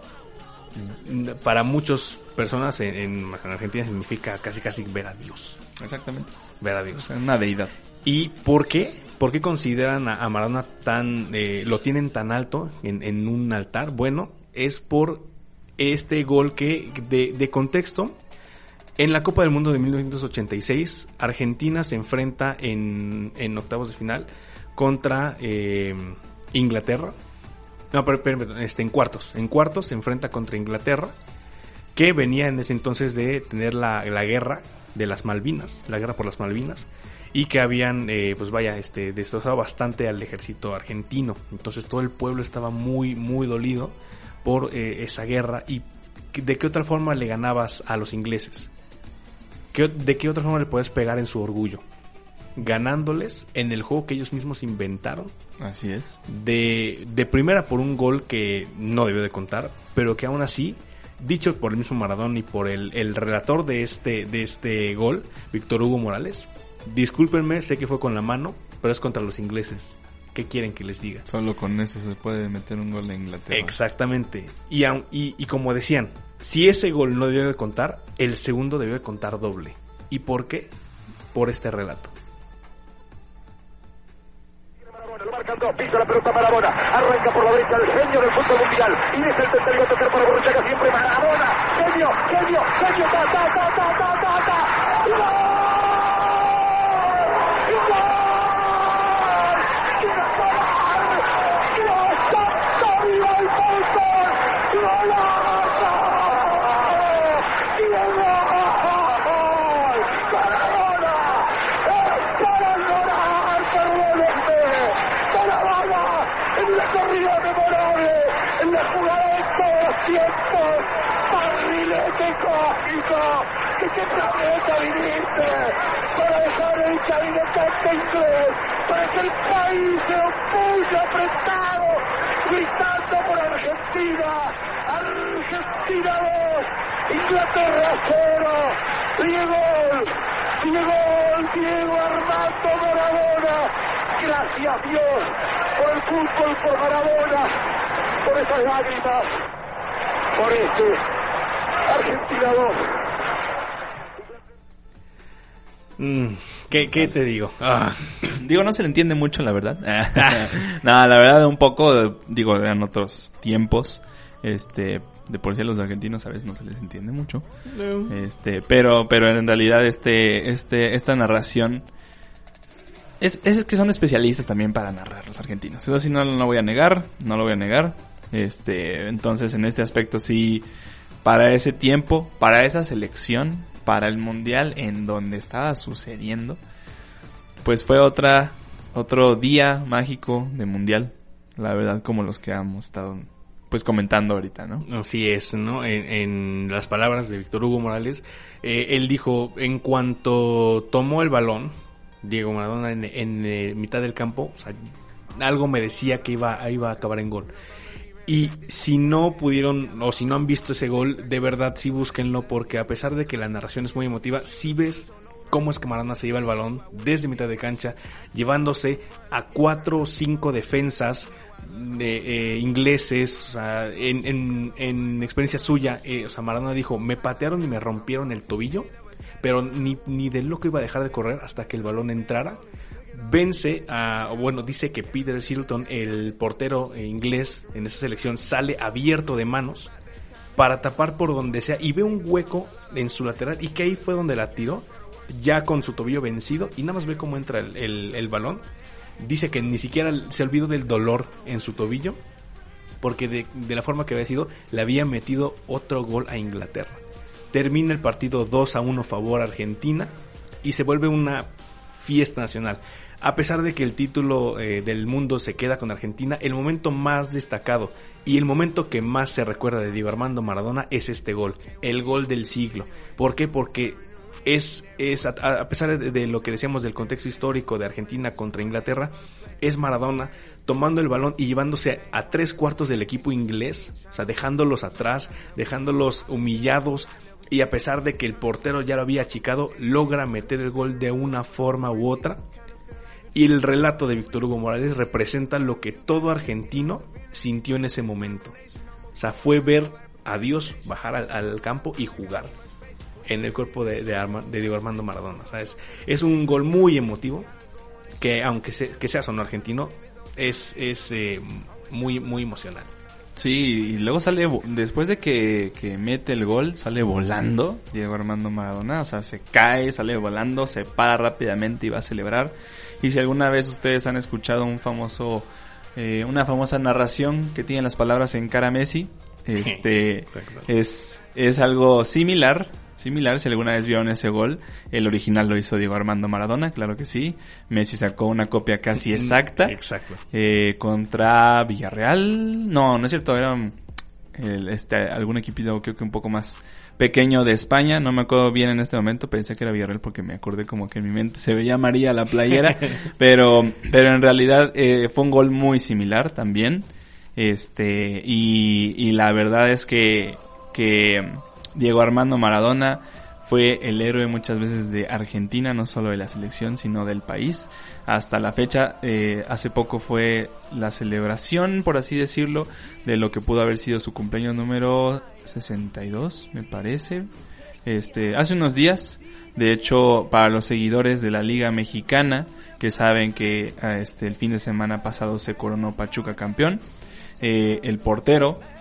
D: para muchas personas en, en Argentina significa casi casi ver a Dios.
E: Exactamente.
D: Ver a Dios.
E: O sea, una deidad.
D: ¿Y por qué? ¿Por qué consideran a, a Maradona tan, eh, lo tienen tan alto en, en un altar? Bueno, es por este gol que, de, de contexto, en la Copa del Mundo de mil novecientos ochenta y seis, Argentina se enfrenta en, en octavos de final contra eh, Inglaterra. No, perdón, este, en cuartos. En cuartos se enfrenta contra Inglaterra, que venía en ese entonces de tener la, la guerra de las Malvinas, la guerra por las Malvinas, y que habían, eh, pues vaya, este, destrozado bastante al ejército argentino. Entonces todo el pueblo estaba muy, muy dolido por eh, esa guerra. ¿Y de qué otra forma le ganabas a los ingleses? ¿Qué, ¿De qué otra forma le puedes pegar en su orgullo? Ganándoles en el juego que ellos mismos inventaron.
E: Así es.
D: De, de primera por un gol que no debió de contar, pero que aún así, dicho por el mismo Maradona y por el, el relator de este, de este gol, Víctor Hugo Morales, discúlpenme, sé que fue con la mano, pero es contra los ingleses. ¿Qué quieren que les diga?
E: Solo con eso se puede meter un gol de Inglaterra.
D: Exactamente. Y, y, y como decían, si ese gol no debió de contar, el segundo debió de contar doble. ¿Y por qué? Por este relato.
H: Lo marcan dos, pisa la pelota Maradona, arranca por la derecha el genio del fútbol mundial, y es el tercero a tocar para Borruchaga, siempre Maradona, genio, genio, genio, ta, ta, ta, ta, ta, ta, ta. ¡Gol! ¡Gol! ¡Quiero jugar! ¡Quiero estar todavía al fútbol! ¡Golazo! ¡Diego! ¡Maradona! ¡Es para llorar, perdónenme! ¡Maradona! En una corrida memorable, en la jugada de todos los tiempos, barrilete cósmico, que qué planeta viniste, para dejar el cabinetante inglés, para que el país se opulle apretado, gritando por Argentina, Argentina dos, Inglaterra cero, Diego, Diego, Diego Armando Maradona, gracias Dios, por el fútbol, por Maradona, por esas lágrimas, por este Argentina dos.
D: Mm, ¿qué, ¿Qué te digo? Ah.
E: Digo, no se le entiende mucho, la verdad. No, la verdad, un poco, digo, eran otros tiempos. Este, de por sí a los argentinos a veces no se les entiende mucho. No. Este, pero, pero en realidad este, este, esta narración es, es que son especialistas también para narrar los argentinos. Eso sí no lo no voy a negar, no lo voy a negar. Este, entonces en este aspecto sí, para ese tiempo, para esa selección, para el mundial en donde estaba sucediendo, pues fue otra, otro día mágico de mundial, la verdad, como los que hemos estado pues comentando ahorita, ¿no?
D: Así es, ¿no? En, en las palabras de Víctor Hugo Morales, eh, él dijo, en cuanto tomó el balón, Diego Maradona en, en eh, mitad del campo, o sea, algo me decía que iba, iba a acabar en gol. Y si no pudieron, o si no han visto ese gol, de verdad sí búsquenlo, porque a pesar de que la narración es muy emotiva, sí ves cómo es que Maradona se lleva el balón desde mitad de cancha, llevándose a cuatro o cinco defensas de, eh, ingleses, o sea, en, en, en experiencia suya, eh, o sea, Maradona dijo, me patearon y me rompieron el tobillo, pero ni, ni de loco iba a dejar de correr hasta que el balón entrara. Vence a, bueno, dice que Peter Shilton, el portero inglés en esa selección, sale abierto de manos para tapar por donde sea y ve un hueco en su lateral y que ahí fue donde la tiró, ya con su tobillo vencido, y nada más ve cómo entra el, el, el balón. Dice que ni siquiera se olvidó del dolor en su tobillo, porque de, de la forma que había sido, le había metido otro gol a Inglaterra. Termina el partido dos a uno favor Argentina y se vuelve una fiesta nacional. A pesar de que el título eh, del mundo se queda con Argentina, el momento más destacado y el momento que más se recuerda de Diego Armando Maradona es este gol, el gol del siglo. ¿Por qué? Porque es, es a, a pesar de, de lo que decíamos del contexto histórico de Argentina contra Inglaterra, es Maradona tomando el balón y llevándose a tres cuartos del equipo inglés, o sea, dejándolos atrás, dejándolos humillados. Y a pesar de que el portero ya lo había achicado, logra meter el gol de una forma u otra. Y el relato de Víctor Hugo Morales representa lo que todo argentino sintió en ese momento. O sea, fue ver a Dios bajar al, al campo y jugar en el cuerpo de, de, Arma, de Diego Armando Maradona. O sea, es, es un gol muy emotivo que, aunque se, que seas un argentino, es, es eh, muy, muy emocional.
E: Sí, y luego sale, después de que, que mete el gol, sale volando Diego Armando Maradona, o sea, se cae, sale volando, se para rápidamente y va a celebrar. Y si alguna vez ustedes han escuchado un famoso, eh, una famosa narración que tiene las palabras en cara a Messi, este, es, es algo similar. Similar, si alguna vez vieron ese gol, el original lo hizo Diego Armando Maradona, claro que sí. Messi sacó una copia casi exacta.
D: Exacto.
E: Eh, contra Villarreal. No, no es cierto, era el, este, algún equipo creo que un poco más pequeño de España. No me acuerdo bien en este momento, pensé que era Villarreal porque me acordé como que en mi mente se veía amarilla la playera. pero, pero en realidad eh, fue un gol muy similar también. Este, y, y la verdad es que, que Diego Armando Maradona fue el héroe muchas veces de Argentina, no solo de la selección, sino del país. Hasta la fecha, eh, hace poco fue la celebración, por así decirlo, de lo que pudo haber sido su cumpleaños número sesenta y dos, me parece. Este, hace unos días, de hecho, para los seguidores de la Liga Mexicana, que saben que este el fin de semana pasado se coronó Pachuca campeón, eh, el portero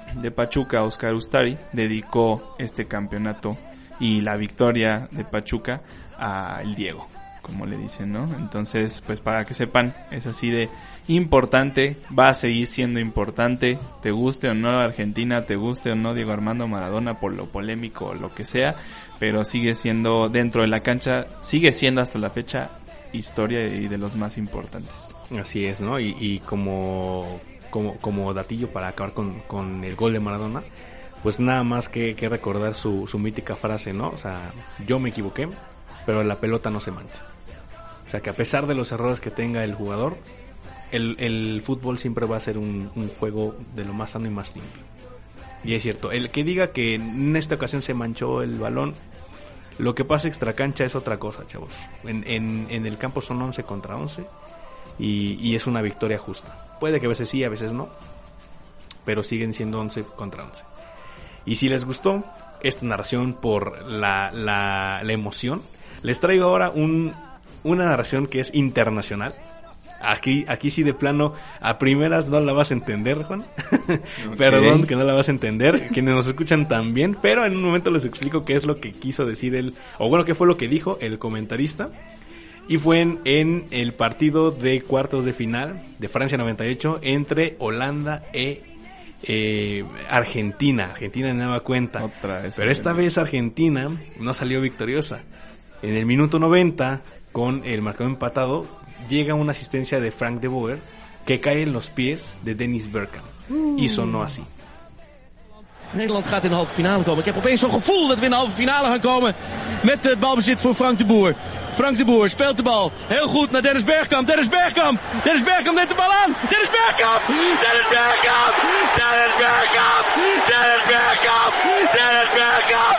E: de Pachuca, Óscar Ustari, dedicó este campeonato y la victoria de Pachuca a el Diego, como le dicen, ¿no? Entonces, pues para que sepan, es así de importante, va a seguir siendo importante, te guste o no Argentina, te guste o no Diego Armando Maradona, por lo polémico o lo que sea, pero sigue siendo, dentro de la cancha, sigue siendo hasta la fecha historia y de los más importantes.
D: Así es, ¿no? Y, y como, como, como datillo para acabar con, con el gol de Maradona, pues nada más que, que recordar su, su mítica frase, ¿no? O sea, yo me equivoqué, pero la pelota no se mancha. O sea, que a pesar de los errores que tenga el jugador, el, el fútbol siempre va a ser un, un juego de lo más sano y más limpio. Y es cierto, el que diga que en esta ocasión se manchó el balón, lo que pasa extracancha es otra cosa, chavos. En, en, en el campo son once contra once y, y es una victoria justa. Puede que a veces sí, a veces no, pero siguen siendo once contra once. Y si les gustó esta narración por la, la, la emoción, les traigo ahora un, una narración que es internacional. Aquí, aquí sí de plano, a primeras no la vas a entender, Juan. Okay. Perdón que no la vas a entender, quienes nos escuchan también, pero en un momento les explico qué es lo que quiso decir él, o bueno, qué fue lo que dijo el comentarista. Y fue en, en el partido de cuartos de final de Francia noventa y ocho entre Holanda e eh, Argentina. Argentina de nueva cuenta.
E: Otra vez,
D: pero esta vez Argentina no salió victoriosa. En el minuto noventa, con el marcador empatado, llega una asistencia de Frank de Boer que cae en los pies de Dennis Bergkamp. Mm. Y sonó así.
I: Nederland gaat in de halve finale komen. Ik heb opeens zo'n gevoel dat we in de halve finale gaan komen met het balbezit voor Frank de Boer. Frank de Boer speelt de bal heel goed naar Dennis Bergkamp. Dennis Bergkamp. Dennis Bergkamp neemt de bal aan. Dennis Bergkamp. Dennis Bergkamp. Dennis Bergkamp. Dennis Bergkamp. Dennis Bergkamp.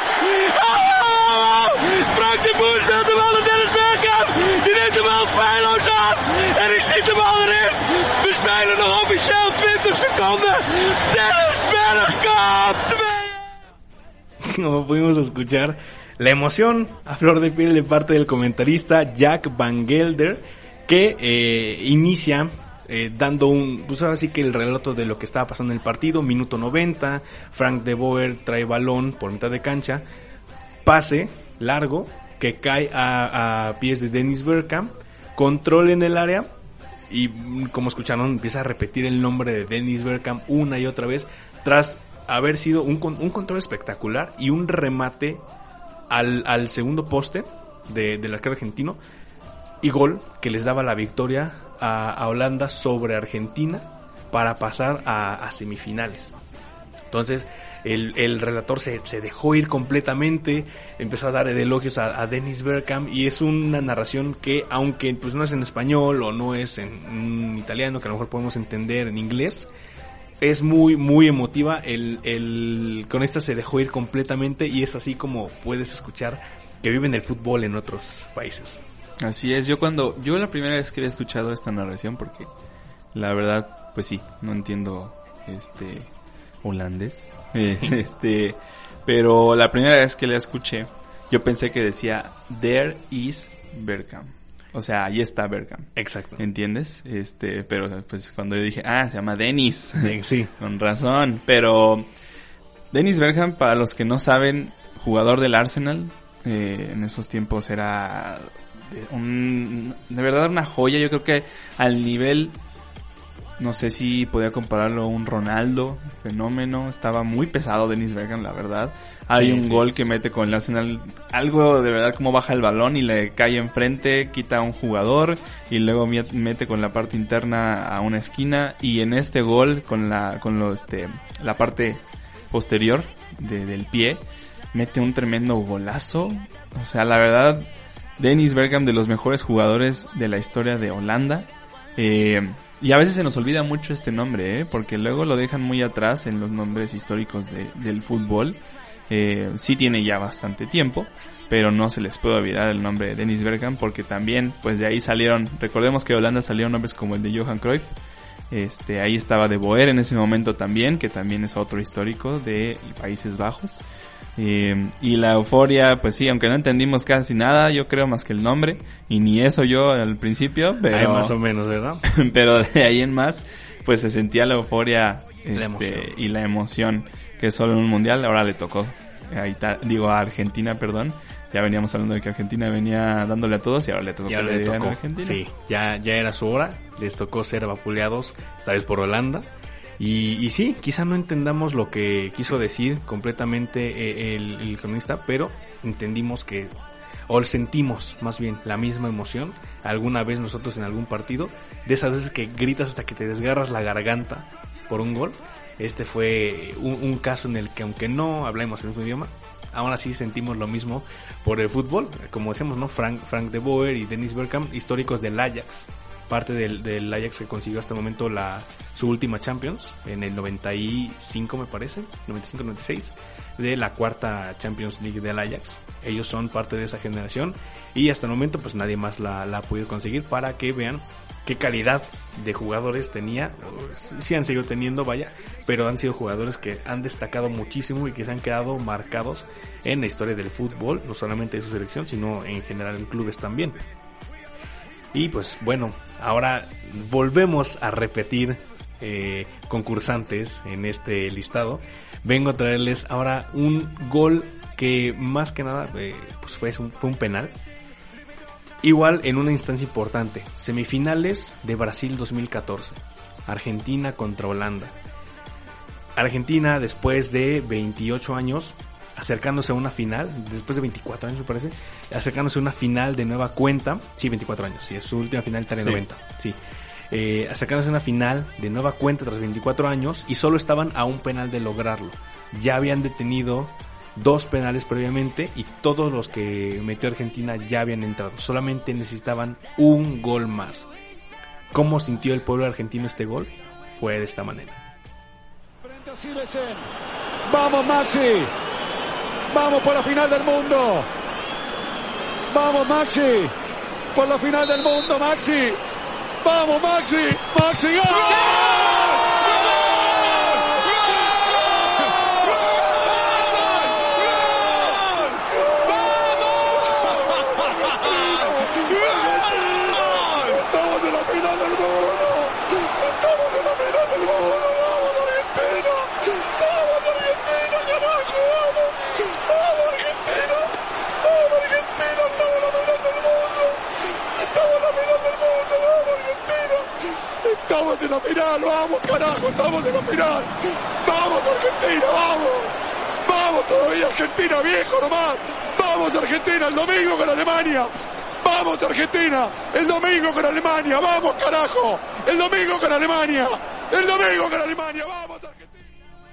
I: Oh! Frank de Boer speelt de bal naar Dennis Bergkamp. Die neemt de bal feilloos aan. En ik schiet de bal erin. We spelen nog officieel twintig seconden. Dennis Bergkamp.
D: Como pudimos escuchar, la emoción a flor de piel de parte del comentarista Jack Van Gelder, que eh, inicia eh, dando un, pues ahora sí que el relato de lo que estaba pasando en el partido. Minuto noventa, Frank de Boer trae balón por mitad de cancha, pase largo que cae a, a pies de Dennis Bergkamp, control en el área y, como escucharon, empieza a repetir el nombre de Dennis Bergkamp una y otra vez tras haber sido un, un control espectacular y un remate al, al segundo poste de, del arquero argentino, y gol que les daba la victoria a, a Holanda sobre Argentina para pasar a, a semifinales. Entonces el, el relator se, se dejó ir completamente, empezó a dar elogios a, a Dennis Bergkamp, y es una narración que, aunque pues no es en español o no es en, en italiano, que a lo mejor podemos entender en inglés, es muy, muy emotiva. El, el, con esta se dejó ir completamente, y es así como puedes escuchar que viven el fútbol en otros países.
E: Así es, yo cuando, yo la primera vez que había escuchado esta narración, porque la verdad, pues sí, no entiendo este holandés, eh, este, pero la primera vez que la escuché, yo pensé que decía There is Bergkamp. O sea, ahí está Bergkamp.
D: Exacto.
E: ¿Entiendes? Este, pero pues cuando yo dije, ah, se llama Dennis.
D: Sí.
E: Con razón. Pero Dennis Bergkamp, para los que no saben, jugador del Arsenal, eh, en esos tiempos era de, un, de verdad una joya. Yo creo que al nivel, no sé si podía compararlo a un Ronaldo, fenómeno. Estaba muy pesado Dennis Bergkamp, la verdad. Hay sí, un sí, gol sí. que mete con el Arsenal, algo de verdad como baja el balón y le cae enfrente, quita a un jugador y luego mete con la parte interna a una esquina, y en este gol con la con lo este la parte posterior de, del pie mete un tremendo golazo. O sea, la verdad, Dennis Bergkamp, de los mejores jugadores de la historia de Holanda. Eh, y a veces se nos olvida mucho este nombre, ¿eh? Porque luego lo dejan muy atrás en los nombres históricos de, del fútbol. Eh, sí tiene ya bastante tiempo, pero no se les puede olvidar el nombre de Dennis Bergkamp, porque también, pues de ahí salieron, recordemos que de Holanda salieron nombres como el de Johan Cruyff, este, ahí estaba De Boer en ese momento también, que también es otro histórico de Países Bajos, eh, y la euforia, pues sí, aunque no entendimos casi nada, yo creo, más que el nombre, y ni eso yo al principio, pero...
D: Hay más o menos, ¿verdad?
E: Pero de ahí en más, pues se sentía la euforia este,
D: la emoción.
E: y la emoción que es solo en un mundial. Ahora le tocó a Ita- digo a Argentina, perdón. Ya veníamos hablando de que Argentina venía dándole a todos y ahora le tocó
D: Y
E: que
D: ahora
E: le
D: le
E: dieran a
D: tocó,
E: Argentina.
D: sí, ya, ya era su hora, les tocó ser vapuleados, esta vez por Holanda. Y, y sí, quizá no entendamos lo que quiso decir completamente eh, el, el cronista, pero entendimos que, o sentimos más bien la misma emoción alguna vez nosotros en algún partido, de esas veces que gritas hasta que te desgarras la garganta por un gol. Este fue un, un caso en el que, aunque no hablemos el mismo idioma, aún así sentimos lo mismo por el fútbol. Como decíamos, ¿no? Frank, Frank de Boer y Dennis Bergkamp, históricos del Ajax, parte del, del Ajax que consiguió hasta el momento la su última Champions en el noventa y cinco, me parece, noventa y cinco noventa y seis, de la cuarta Champions League del Ajax. Ellos son parte de esa generación y hasta el momento pues nadie más la, la ha podido conseguir, para que vean qué calidad de jugadores tenía. Sí han seguido teniendo, vaya, pero han sido jugadores que han destacado muchísimo y que se han quedado marcados en la historia del fútbol, no solamente de su selección, sino en general en clubes también. Y pues bueno, ahora volvemos a repetir eh, concursantes en este listado. Vengo a traerles ahora un gol que más que nada eh, pues fue un, fue un penal. Igual en una instancia importante, semifinales de Brasil dos mil catorce, Argentina contra Holanda. Argentina, después de veintiocho años, acercándose a una final, después de veinticuatro años me parece, acercándose a una final de nueva cuenta, sí, veinticuatro años, sí, es su última final, Italia
E: sí.
D: noventa, sí, eh, acercándose a una final de nueva cuenta tras veinticuatro años, y solo estaban a un penal de lograrlo. Ya habían detenido dos penales previamente y todos los que metió Argentina ya habían entrado, solamente necesitaban un gol más. ¿Cómo sintió el pueblo argentino este gol? Fue de esta manera.
F: Frente a Silesen. Vamos, Maxi. Vamos por la final del mundo. Vamos, Maxi. Por la final del mundo, Maxi. Vamos, Maxi. Maxi, ¡gol! Estamos en la final, vamos carajo, estamos en la final. Vamos Argentina, vamos. Vamos todavía Argentina, viejo nomás. Vamos Argentina, el domingo con Alemania. Vamos Argentina, el domingo con Alemania. Vamos carajo, el domingo con Alemania. El domingo con Alemania, vamos Argentina.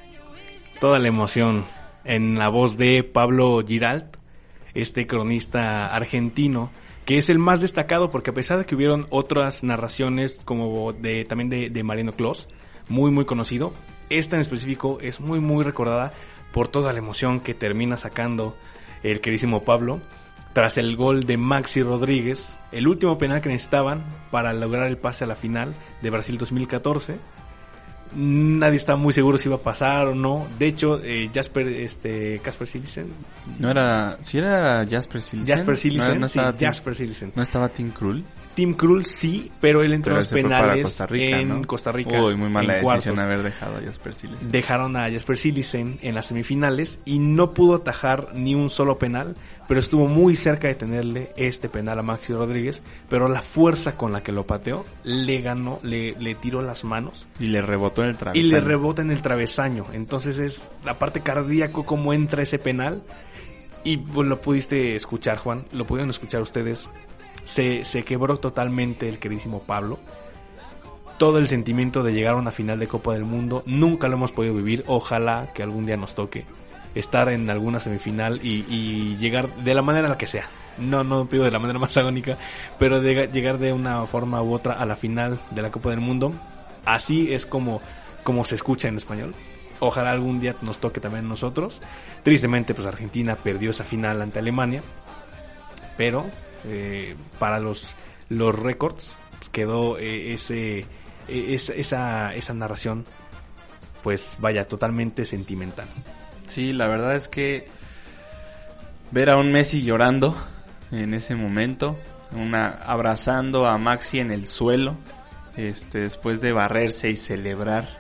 D: Toda la emoción en la voz de Pablo Giralt, este cronista argentino, que es el más destacado porque a pesar de que hubieron otras narraciones como de también de, de Mariano Clos, muy muy conocido, esta en específico es muy muy recordada por toda la emoción que termina sacando el queridísimo Pablo tras el gol de Maxi Rodríguez, el último penal que necesitaban para lograr el pase a la final de Brasil dos mil catorce. Nadie estaba muy seguro si iba a pasar o no. De hecho, eh, Jasper, este, Casper Silesen.
E: No era, sí era Jasper Silesen.
D: Jasper Silesen,
E: no, no
D: sí,
E: estaba Tim,
D: Jasper Silesen.
E: No estaba Tim Krul.
D: Tim Krul sí, pero él entró en los penales
E: Costa Rica,
D: en
E: ¿no?
D: Costa Rica.
E: Uy, muy mala decisión
D: cuartos.
E: haber dejado a Jasper Silesen.
D: Dejaron a Jasper Silesen en las semifinales y no pudo atajar ni un solo penal, pero estuvo muy cerca de tenerle este penal a Maxi Rodríguez, pero la fuerza con la que lo pateó le ganó, le, le tiró las manos.
E: Y le rebotó en el travesaño.
D: Y le rebota en el travesaño. Entonces es la parte cardíaco cómo entra ese penal. Y pues, lo pudiste escuchar, Juan, lo pudieron escuchar ustedes. Se, se quebró totalmente el queridísimo Pablo. Todo el sentimiento de llegar a una final de Copa del Mundo nunca lo hemos podido vivir. Ojalá que algún día nos toque estar en alguna semifinal y, y llegar de la manera en la que sea. No, no pido de la manera más agónica, pero de, llegar de una forma u otra a la final de la Copa del Mundo. Así es como, como se escucha en español. Ojalá algún día nos toque también a nosotros. Tristemente, pues Argentina perdió esa final ante Alemania, pero eh, para los los récords pues, quedó eh, ese eh, esa, esa esa narración, pues vaya, totalmente sentimental.
E: Sí, la verdad es que ver a un Messi llorando en ese momento, una abrazando a Maxi en el suelo, este después de barrerse y celebrar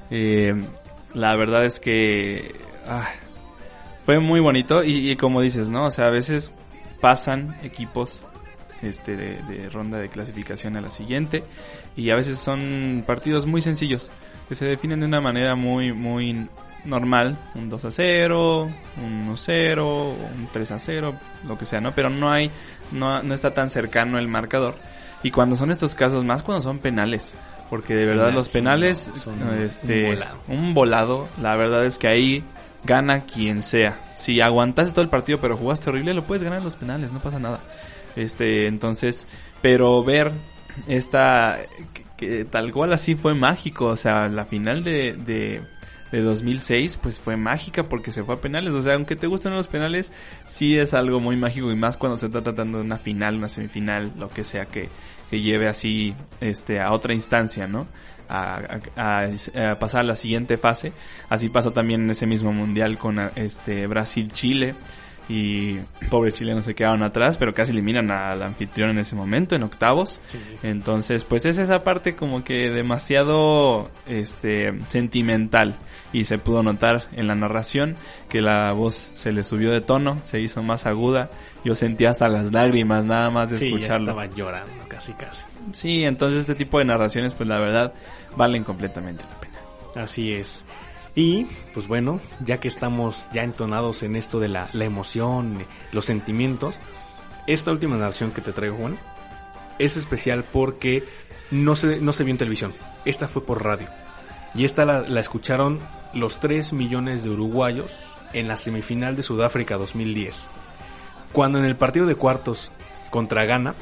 E: Eh, la verdad es que ah, fue muy bonito y, y como dices, ¿no? O sea, a veces pasan equipos este de, de ronda de clasificación a la siguiente y a veces son partidos muy sencillos que se definen de una manera muy muy normal, un dos a cero, un uno a cero, un tres a cero, lo que sea, ¿no? Pero no hay no no está tan cercano el marcador. Y cuando son estos casos, más cuando son penales, porque de verdad los penales
D: son
E: este
D: un volado.
E: un volado, la verdad es que ahí gana quien sea. Si aguantaste todo el partido pero jugaste horrible, lo puedes ganar en los penales, no pasa nada. Este, entonces, pero ver esta que, que tal cual así fue mágico, o sea, la final de de de dos mil seis pues fue mágica porque se fue a penales, o sea, aunque te gusten los penales, sí es algo muy mágico y más cuando se está tratando de una final, una semifinal, lo que sea que que lleve así este a otra instancia, ¿no? A, a, a pasar a la siguiente fase. Así pasó también en ese mismo mundial con este Brasil-Chile y pobres chilenos se quedaron atrás, pero casi eliminan al anfitrión en ese momento, en octavos. Sí. Entonces, pues es esa parte como que demasiado este sentimental y se pudo notar en la narración que la voz se le subió de tono, se hizo más aguda. Yo sentía hasta las lágrimas nada más de
D: sí,
E: escucharlo.
D: Sí, ya estaba llorando casi casi.
E: Sí, entonces este tipo de narraciones pues la verdad valen completamente la pena.
D: Así es. Y, pues bueno, ya que estamos ya entonados en esto de la, la emoción, los sentimientos, esta última narración que te traigo, Juan, es especial porque no se, no se vio en televisión. Esta fue por radio. Y esta la, la escucharon los tres millones de uruguayos en la semifinal de Sudáfrica dos mil diez. Cuando en el partido de cuartos contra Ghana,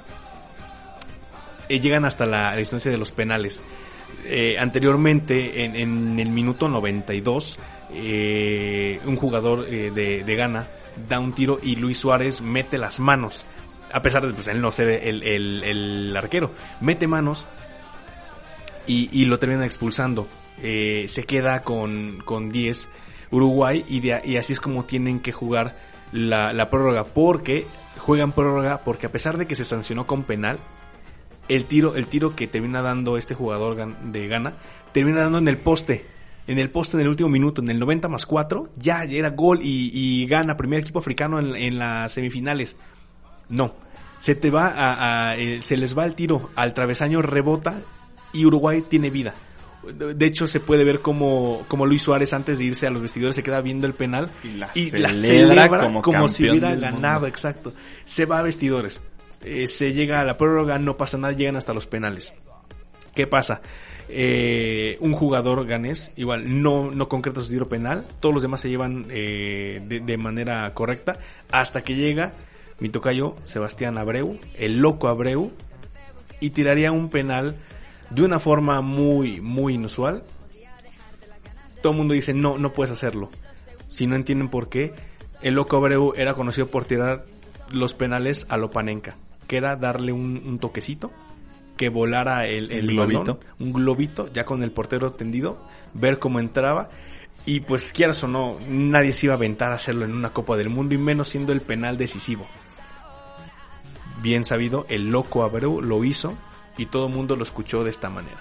D: eh, llegan hasta la distancia de los penales. Eh, anteriormente, en, en el minuto noventa y dos, eh, un jugador eh, de, de Ghana da un tiro y Luis Suárez mete las manos, a pesar de pues, él no ser el, el, el arquero, mete manos y, y lo terminan expulsando. Eh, se queda con, con diez Uruguay y, de, y así es como tienen que jugar la, la prórroga, porque juegan prórroga porque a pesar de que se sancionó con penal, El tiro, el tiro que termina dando este jugador de Ghana, termina dando en el poste, en el poste en el último minuto, en el noventa más cuatro, ya era gol y, y Ghana, primer equipo africano en, en las semifinales. No, se te va a, a eh, se les va el tiro al travesaño, rebota y Uruguay tiene vida. De hecho, se puede ver como, como Luis Suárez antes de irse a los vestidores se queda viendo el penal
E: y la
D: y
E: celebra,
D: la celebra
E: como,
D: como si hubiera ganado,
E: mundo.
D: Exacto. Se va a vestidores. Eh, se llega a la prórroga, no pasa nada, llegan hasta los penales. ¿Qué pasa? Eh, un jugador ganés igual no, no concreta su tiro penal, todos los demás se llevan eh, de, de manera correcta, hasta que llega mi tocayo Sebastián Abreu, el loco Abreu, y tiraría un penal de una forma muy, muy inusual. Todo el mundo dice, no, no puedes hacerlo. Si no entienden por qué, el loco Abreu era conocido por tirar los penales a lo Panenka, que era darle un, un toquecito, que volara el, el globito, balón, un globito, ya con el portero tendido, ver cómo entraba, y pues quieras o no, nadie se iba a aventar a hacerlo en una Copa del Mundo, y menos siendo el penal decisivo. Bien sabido, el loco Abreu lo hizo, y todo el mundo lo escuchó de esta manera.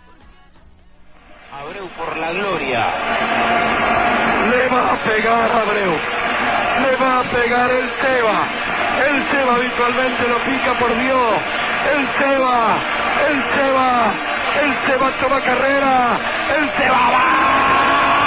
J: Abreu por la gloria. Le va a pegar Abreu. Le va a pegar el Seba. El Seba habitualmente lo pica, por Dios. El Seba. El Seba. El Seba toma carrera. El Seba va.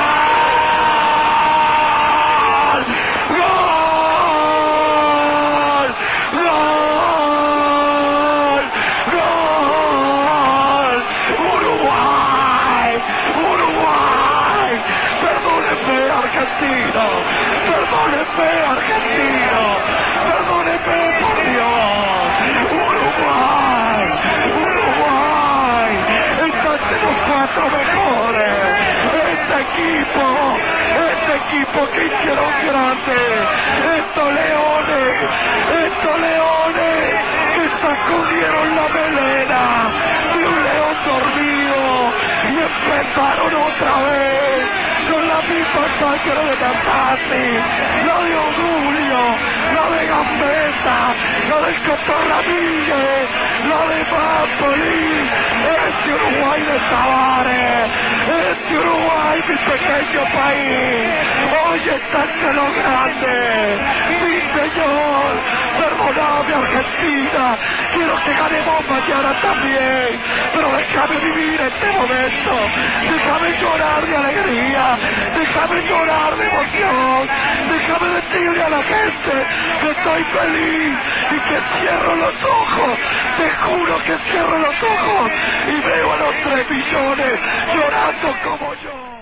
J: Perdóneme, argentino, perdóneme, por Dios. Uruguay, Uruguay, están de los cuatro mejores. Este equipo, este equipo que hicieron grande, estos leones, estos leones que sacudieron la melena de un león dormido y empezaron otra vez. Con la misma sangre de Natati, la de Odulio, la de Gambetta, la del Coto Ramírez, la de Napoli, este Uruguay de Tavares, este de Uruguay, mi pequeño país. Hoy estás en lo grande. Sí, señor. Perdóname, Argentina. Quiero que ganemos mañana también. Pero déjame vivir este momento. Déjame llorar de alegría. Déjame llorar de emoción. Déjame decirle a la gente que estoy feliz y que cierro los ojos. Te juro que cierro los ojos y veo a los tres millones llorando como yo.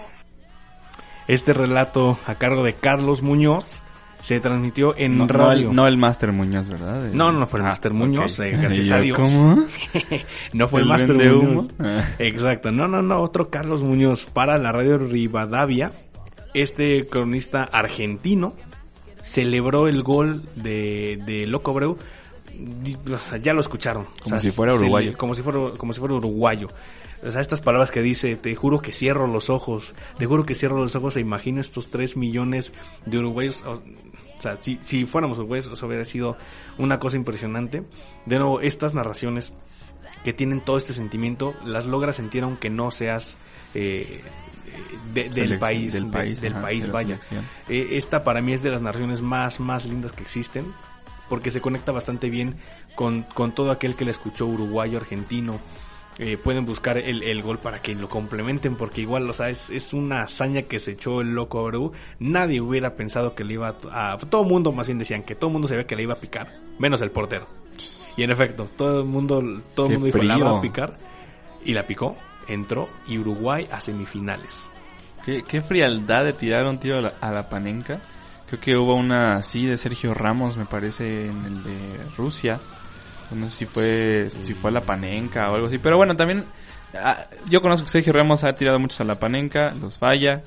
D: Este relato a cargo de Carlos Muñoz se transmitió en
E: no,
D: radio.
E: No el, no el Máster Muñoz, ¿verdad?
D: No, no fue el ah, Máster Muñoz, okay. eh, gracias a Dios.
E: ¿Cómo?
D: No fue el,
E: el
D: Máster Muñoz.
E: Ah.
D: Exacto, no, no, no, otro Carlos Muñoz para la radio Rivadavia. Este cronista argentino celebró el gol de, de Loco Abreu. O sea, ya lo escucharon.
E: Como
D: o sea,
E: si fuera uruguayo.
D: Le, como si fuera, como si fuera uruguayo. O sea, estas palabras que dice, te juro que cierro los ojos, te juro que cierro los ojos e imagino estos tres millones de uruguayos. O sea, si, si fuéramos uruguayos, eso hubiera sido una cosa impresionante. De nuevo, estas narraciones que tienen todo este sentimiento, las logras sentir aunque no seas eh, de, del
E: Selec-
D: país,
E: del
D: de,
E: país,
D: del
E: ajá,
D: país,
E: de
D: vaya. Eh, esta para mí es de las narraciones más, más lindas que existen, porque se conecta bastante bien con, con todo aquel que la escuchó, uruguayo, argentino. Eh, pueden buscar el, el gol para que lo complementen, porque igual, o sea, es, es una hazaña que se echó el Loco Abreu. Nadie hubiera pensado que le iba a, a... Todo el mundo, más bien decían que todo el mundo sabía que le iba a picar, menos el portero. Y en efecto, todo el mundo, todo el mundo dijo, la va a picar, y la picó, entró, y Uruguay a semifinales.
E: Qué, qué frialdad de tirar un tiro a la, a la panenca. Creo que hubo una así de Sergio Ramos, me parece, en el de Rusia. No sé si fue si fue a la panenca o algo así. Pero bueno, también ah, yo conozco que Sergio Ramos ha tirado muchos a la panenca, los falla.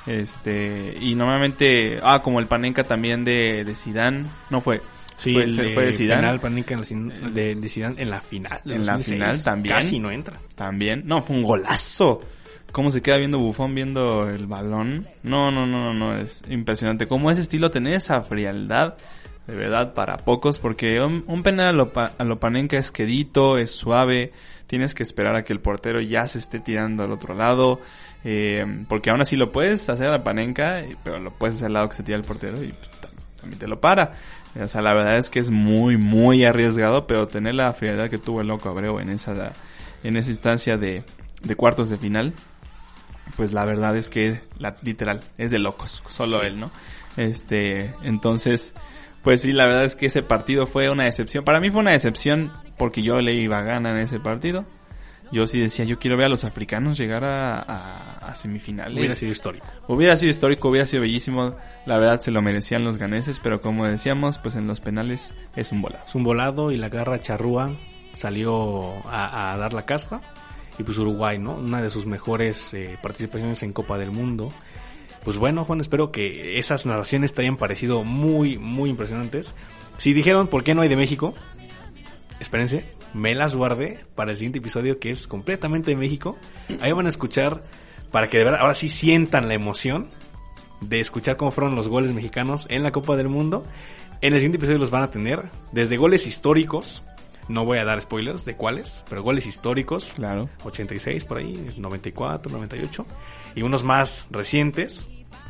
E: Este, y normalmente, ah, como el panenca también de, de Zidane, no fue.
D: Sí,
E: fue,
D: el de
E: fue de Zidane.
D: Final, panenca en la, de, de Zidane en la final.
E: En la final también.
D: Casi no entra.
E: También. No, fue un golazo. Cómo se queda viendo Buffon viendo el balón. No, no, no, no, no, es impresionante. Cómo ese estilo tener esa frialdad, de verdad, para pocos, porque un, un penal a lo, a lo panenca es quedito, es suave, tienes que esperar a que el portero ya se esté tirando al otro lado, eh, porque aún así lo puedes hacer a la panenca, pero lo puedes hacer al lado que se tira el portero y pues, también te lo para. O sea, la verdad es que es muy, muy arriesgado, pero tener la frialdad que tuvo el Loco Abreu en esa, en esa instancia de, de cuartos de final, pues la verdad es que la, literal es de locos, solo sí. él, ¿no? Este, entonces, pues sí, la verdad es que ese partido fue una decepción. Para mí fue una decepción porque yo le iba a ganar en ese partido. Yo sí decía, yo quiero ver a los africanos llegar a, a, a semifinales.
D: Hubiera sido histórico.
E: Hubiera sido histórico, hubiera sido bellísimo. La verdad se lo merecían los ganeses, pero como decíamos, pues en los penales es un volado.
D: Es un volado y la garra charrúa salió a, a dar la casta. Y pues Uruguay, ¿no? Una de sus mejores eh, participaciones en Copa del Mundo. Pues bueno, Juan, espero que esas narraciones te hayan parecido muy, muy impresionantes. Si dijeron, ¿por qué no hay de México? Espérense, me las guardé para el siguiente episodio, que es completamente de México. Ahí van a escuchar, para que de verdad, ahora sí sientan la emoción de escuchar cómo fueron los goles mexicanos en la Copa del Mundo. En el siguiente episodio los van a tener desde goles históricos. No voy a dar spoilers de cuáles, pero goles históricos.
E: Claro.
D: ochenta y seis por ahí, noventa y cuatro, noventa y ocho. Y unos más recientes.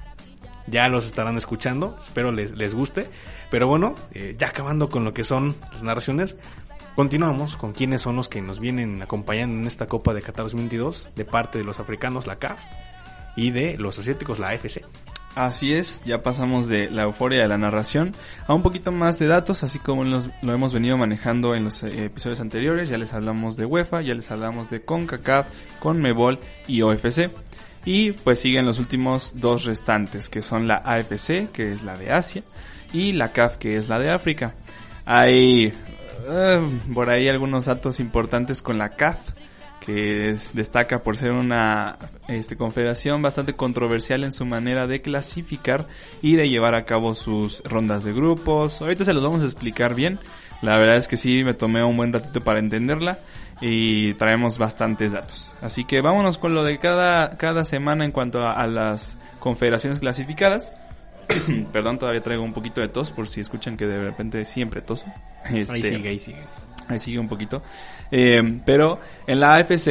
D: Ya los estarán escuchando. Espero les, les guste. Pero bueno, eh, ya acabando con lo que son las narraciones, continuamos con quiénes son los que nos vienen acompañando en esta Copa de Qatar dos mil veintidós. De parte de los africanos, la C A F. Y de los asiáticos, la A F C.
E: Así es, ya pasamos de la euforia de la narración a un poquito más de datos, así como los, lo hemos venido manejando en los eh, episodios anteriores. Ya les hablamos de UEFA, ya les hablamos de CONCACAF, CONMEBOL y O F C. Y pues siguen los últimos dos restantes, que son la A F C, que es la de Asia, y la C A F, que es la de África. Hay uh, por ahí algunos datos importantes con la C A F, que es, destaca por ser una este, confederación bastante controversial en su manera de clasificar y de llevar a cabo sus rondas de grupos. Ahorita se los vamos a explicar bien. La verdad es que sí, me tomé un buen ratito para entenderla y traemos bastantes datos. Así que vámonos con lo de cada, cada semana en cuanto a, a las confederaciones clasificadas. Perdón, todavía traigo un poquito de tos por si escuchan que de repente siempre toso. Este,
D: ahí sigue, ahí sigue.
E: Ahí sigue un poquito. Eh, pero en la A F C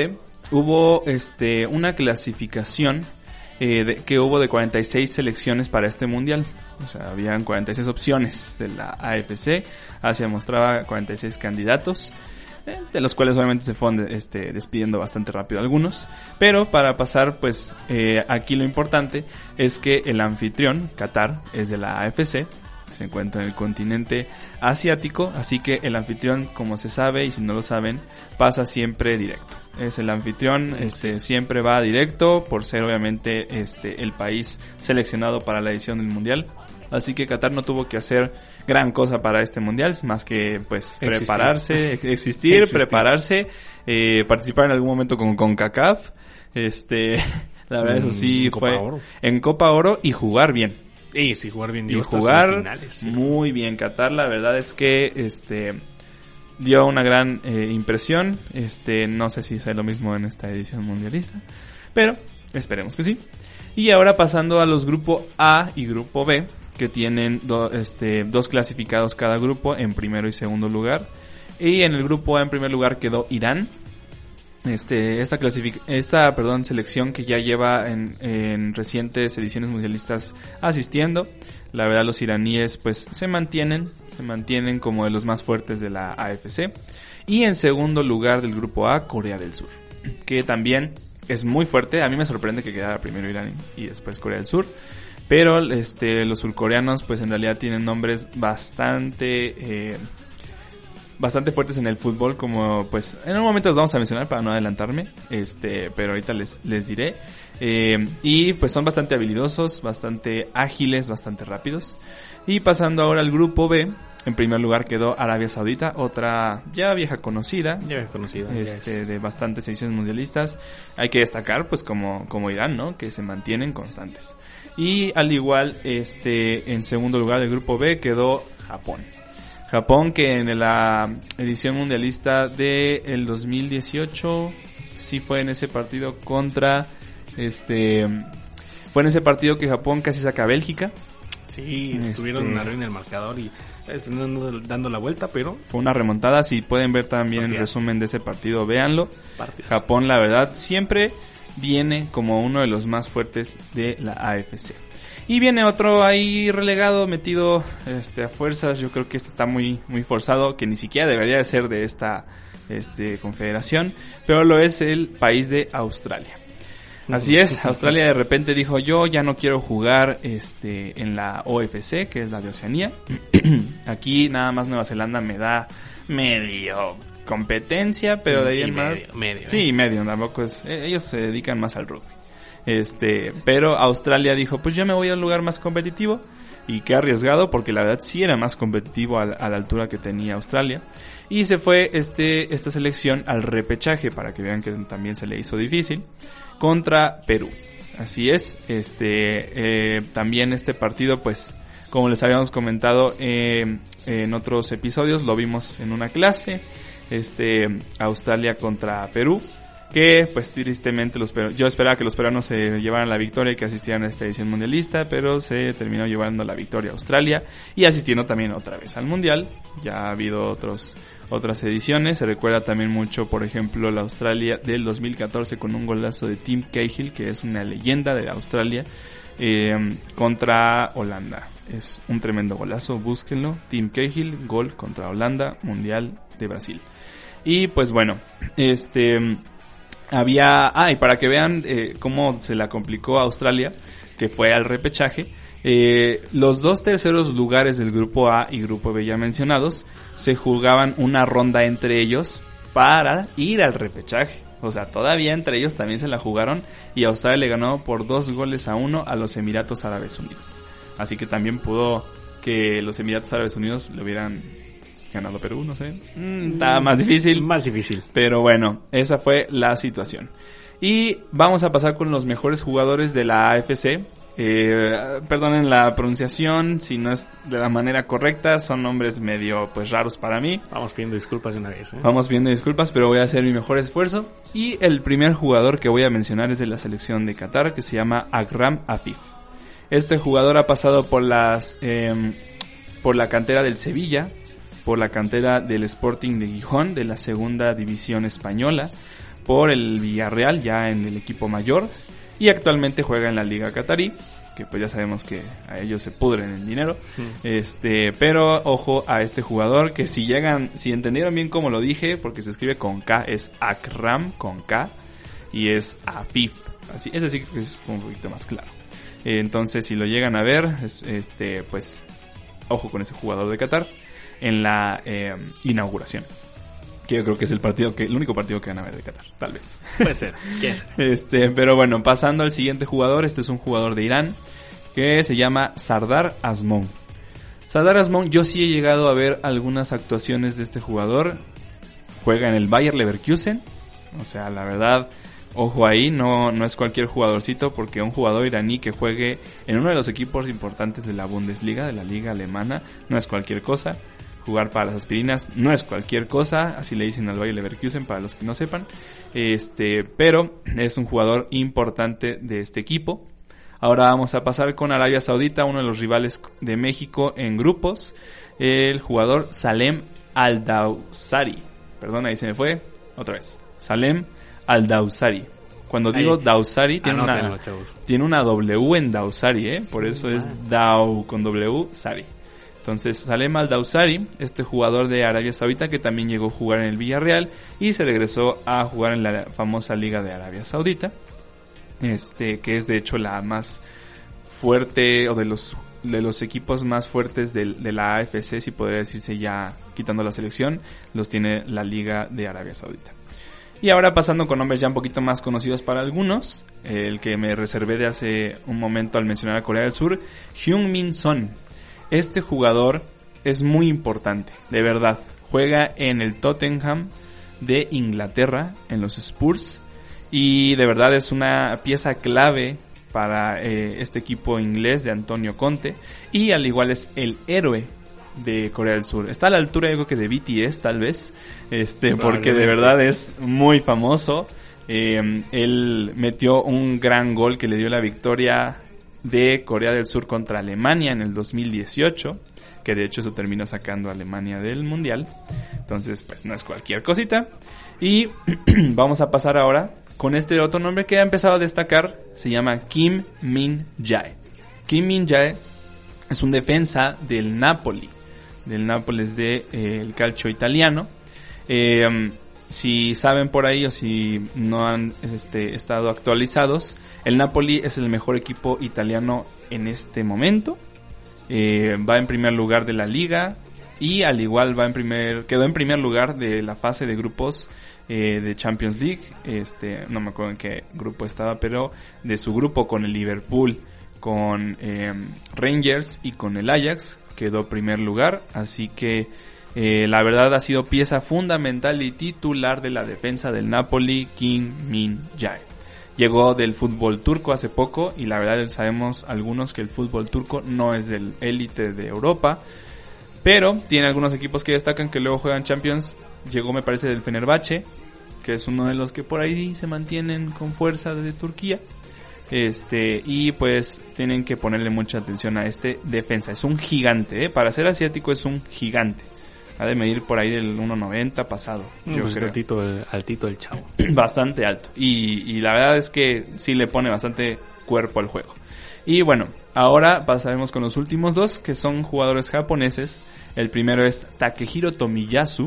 E: hubo este una clasificación eh, de, que hubo de cuarenta y seis selecciones para este mundial. O sea, habían cuarenta y seis opciones de la A F C. Asia mostraba cuarenta y seis candidatos, eh, de los cuales obviamente se fueron este, despidiendo bastante rápido algunos. Pero para pasar, pues eh, aquí lo importante es que el anfitrión, Qatar, es de la A F C. Se encuentra en el continente asiático, así que el anfitrión, como se sabe, y si no lo saben, pasa siempre directo. Es el anfitrión, este, siempre va directo, por ser obviamente este el país seleccionado para la edición del mundial. Así que Qatar no tuvo que hacer gran cosa para este mundial, más que pues existir. prepararse, existir, existir, prepararse, eh, participar en algún momento con CONCACAF, este, la verdad eso sí
D: Copa
E: fue
D: Oro.
E: en Copa Oro y jugar bien.
D: Sí, sí, jugar bien.
E: Y jugar
D: sí.
E: muy bien. Qatar, la verdad es que este dio una gran eh, impresión. Este, no sé si sea lo mismo en esta edición mundialista, pero esperemos que sí. Y ahora pasando a los grupos A y grupo B, que tienen do, este, dos clasificados cada grupo en primero y segundo lugar. Y en el grupo A en primer lugar quedó Irán. Este, esta clasific esta, perdón, selección que ya lleva en, en recientes ediciones mundialistas asistiendo. La verdad los iraníes pues se mantienen, se mantienen como de los más fuertes de la A F C. Y en segundo lugar del grupo A, Corea del Sur, que también es muy fuerte. A mí me sorprende que quedara primero Irán y después Corea del Sur. Pero este, los surcoreanos pues en realidad tienen nombres bastante... Eh, bastante fuertes en el fútbol, como pues en un momento los vamos a mencionar para no adelantarme, este, pero ahorita les, les diré, eh, y pues son bastante habilidosos, bastante ágiles, bastante rápidos. Y pasando ahora al grupo B, en primer lugar quedó Arabia Saudita, otra ya vieja conocida,
D: ya vieja conocida,
E: este, yes. de bastantes ediciones mundialistas. Hay que destacar pues como, como Irán, ¿no? Que se mantienen constantes. Y al igual, este, en segundo lugar del grupo B quedó Japón. Japón, que en la edición mundialista de el dos mil dieciocho sí fue en ese partido contra este fue en ese partido que Japón casi saca a Bélgica.
D: Sí, estuvieron este, arriba en el marcador y estuvieron dando, dando la vuelta, pero
E: fue una remontada. Si pueden ver también el resumen de ese partido, véanlo. Partidas. Japón, la verdad, siempre viene como uno de los más fuertes de la A F C. Y viene otro ahí relegado, metido este a fuerzas. Yo creo que este está muy muy forzado, que ni siquiera debería de ser de esta este confederación, pero lo es el país de Australia. Así es, Australia de repente dijo, yo ya no quiero jugar este en la O F C, que es la de Oceanía. Aquí nada más Nueva Zelanda me da medio competencia, pero de ahí en más...
D: Medio, medio,
E: sí, medio, tampoco es... Ellos se dedican más al rugby. Este, pero Australia dijo, pues yo me voy a un lugar más competitivo, y qué arriesgado porque la verdad sí era más competitivo a la, a la altura que tenía Australia, y se fue este esta selección al repechaje, para que vean que también se le hizo difícil, contra Perú. Así es, este eh, también este partido pues como les habíamos comentado eh, en otros episodios, lo vimos en una clase, este Australia contra Perú, que pues tristemente los peruanos, yo esperaba que los peruanos se llevaran la victoria y que asistieran a esta edición mundialista, pero se terminó llevando la victoria a Australia y asistiendo también otra vez al mundial. Ya ha habido otros otras ediciones, se recuerda también mucho, por ejemplo, la Australia del dos mil catorce con un golazo de Tim Cahill, que es una leyenda de Australia, eh, contra Holanda. Es un tremendo golazo, búsquenlo. Tim Cahill, gol contra Holanda, mundial de Brasil. Y pues bueno, este... Había, ah, y para que vean eh, cómo se la complicó a Australia, que fue al repechaje, eh, los dos terceros lugares del grupo A y grupo B ya mencionados, se jugaban una ronda entre ellos para ir al repechaje. O sea, todavía entre ellos también se la jugaron, y Australia le ganó por dos goles a uno a los Emiratos Árabes Unidos. Así que también pudo que los Emiratos Árabes Unidos le hubieran ganado Perú, no sé. Mm, estaba más difícil.
D: Más difícil.
E: Pero bueno, esa fue la situación. Y vamos a pasar con los mejores jugadores de la A F C. Eh, perdonen la pronunciación si no es de la manera correcta, son nombres medio pues raros para mí.
D: Vamos pidiendo disculpas de una vez, ¿eh?
E: Vamos pidiendo disculpas, pero voy a hacer mi mejor esfuerzo. Y el primer jugador que voy a mencionar es de la selección de Qatar, que se llama Akram Afif. Este jugador ha pasado por las eh, por la cantera del Sevilla. por la cantera del Sporting de Gijón de la segunda división española, por el Villarreal ya en el equipo mayor y actualmente juega en la Liga Qatarí, que pues ya sabemos que a ellos se pudren el dinero. Mm. Este, pero ojo a este jugador que si llegan, si entendieron bien como lo dije, porque se escribe con K, es Akram con K y es Afif. Así, ese sí que es un poquito más claro. Eh, entonces si lo llegan a ver, es, este, pues ojo con ese jugador de Qatar en la eh, inauguración. Que yo creo que es el partido que, el único partido que van a ver de Qatar, tal vez.
D: Puede ser, ¿quién sabe?
E: Este, pero bueno, pasando al siguiente jugador, este es un jugador de Irán, que se llama Sardar Azmoun. Sardar Azmoun, yo sí he llegado a ver algunas actuaciones de este jugador. Juega en el Bayer Leverkusen, o sea, la verdad, ojo ahí, no, no es cualquier jugadorcito, porque un jugador iraní que juegue en uno de los equipos importantes de la Bundesliga, de la liga alemana, no es cualquier cosa. Jugar para las aspirinas no es cualquier cosa, así le dicen al Bayer Leverkusen para los que no sepan. Este, pero es un jugador importante de este equipo. Ahora vamos a pasar con Arabia Saudita, uno de los rivales de México en grupos. El jugador Salem Al-Dawsari. Perdón, ahí se me fue. Otra vez. Salem Al-Dawsari. Cuando digo ahí. Dawsari, tiene, ah, no, una, tiene una W en Dawsari, ¿eh? Por eso es Daw con W, Sari. Entonces, Salem Al-Dawsari, este jugador de Arabia Saudita que también llegó a jugar en el Villarreal y se regresó a jugar en la famosa Liga de Arabia Saudita, este que es de hecho la más fuerte o de los de los equipos más fuertes de, de la A F C, si podría decirse, ya quitando la selección, los tiene la Liga de Arabia Saudita. Y ahora pasando con nombres ya un poquito más conocidos para algunos, el que me reservé de hace un momento al mencionar a Corea del Sur, Heung-min Son. Este jugador es muy importante, de verdad. Juega en el Tottenham de Inglaterra, en los Spurs, y de verdad es una pieza clave para eh, este equipo inglés de Antonio Conte, y al igual es el héroe de Corea del Sur. Está a la altura, yo creo que de B T S tal vez, este, porque de verdad es muy famoso. Eh, él metió un gran gol que le dio la victoria de Corea del Sur contra Alemania en el dos mil dieciocho, que de hecho eso terminó sacando a Alemania del Mundial. Entonces, pues no es cualquier cosita. Y vamos a pasar ahora con este otro nombre que ha empezado a destacar, se llama Kim Min-jae. Kim Min-jae es un defensa del Napoli, del Nápoles de eh, el calcio italiano. Eh, si saben por ahí o si no han este, estado actualizados, el Napoli es el mejor equipo italiano en este momento. Eh, va en primer lugar de la liga y al igual va en primer, quedó en primer lugar de la fase de grupos eh, de Champions League. Este, no me acuerdo en qué grupo estaba, pero de su grupo con el Liverpool, con eh, Rangers y con el Ajax quedó primer lugar. Así que eh, la verdad ha sido pieza fundamental y titular de la defensa del Napoli, Kim Min-jae. Llegó del fútbol turco hace poco y la verdad sabemos algunos que el fútbol turco no es del élite de Europa, pero tiene algunos equipos que destacan que luego juegan Champions. Llegó, me parece, del Fenerbahce, que es uno de los que por ahí se mantienen con fuerza desde Turquía. Este, y pues tienen que ponerle mucha atención a este defensa. Es un gigante, ¿eh? Para ser asiático es un gigante. Ha de medir por ahí del uno noventa pasado.
D: Mm,
E: yo
D: pues
E: creo.
D: Altito, el, altito el chavo.
E: Bastante alto. Y, y la verdad es que sí le pone bastante cuerpo al juego. Y bueno, ahora pasaremos con los últimos dos, que son jugadores japoneses. El primero es Takehiro Tomiyasu,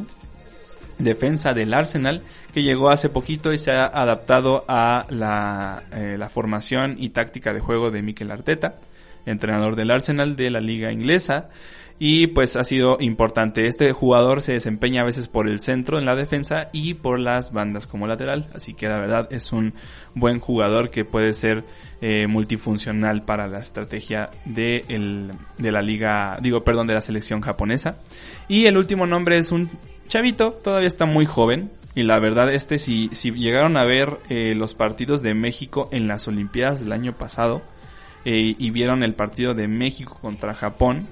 E: defensa del Arsenal, que llegó hace poquito y se ha adaptado a la, eh, la formación y táctica de juego de Mikel Arteta, entrenador del Arsenal de la liga inglesa. Y pues ha sido importante. Este jugador se desempeña a veces por el centro en la defensa y por las bandas como lateral. Así que la verdad es un buen jugador que puede ser eh, multifuncional para la estrategia de, el, de la liga, digo, perdón, de la selección japonesa. Y el último nombre es un chavito, todavía está muy joven. Y la verdad este, si, si llegaron a ver eh, los partidos de México en las Olimpiadas del año pasado eh, y vieron el partido de México contra Japón,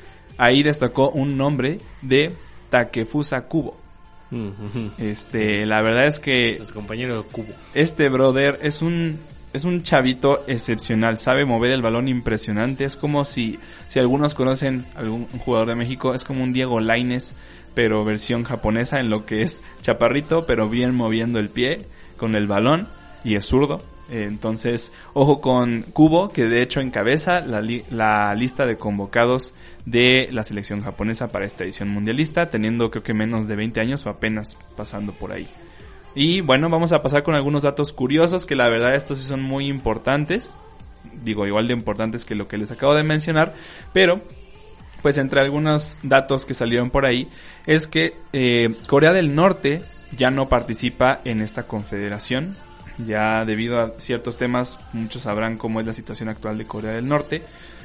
E: ahí destacó un nombre de Takefusa Kubo. Este, la verdad es que
D: nuestro compañero Kubo.
E: Este brother es un es un chavito excepcional, sabe mover el balón impresionante, es como si, si algunos conocen algún jugador de México, es como un Diego Lainez, pero versión japonesa en lo que es chaparrito, pero bien moviendo el pie con el balón y es zurdo. Entonces, ojo con Kubo, que de hecho encabeza la, li- la lista de convocados de la selección japonesa para esta edición mundialista, teniendo creo que menos de veinte años o apenas pasando por ahí. Y bueno, vamos a pasar con algunos datos curiosos, que la verdad estos sí son muy importantes, digo igual de importantes que lo que les acabo de mencionar, pero pues entre algunos datos que salieron por ahí es que eh, Corea del Norte ya no participa en esta confederación. Ya debido a ciertos temas, muchos sabrán cómo es la situación actual de Corea del Norte.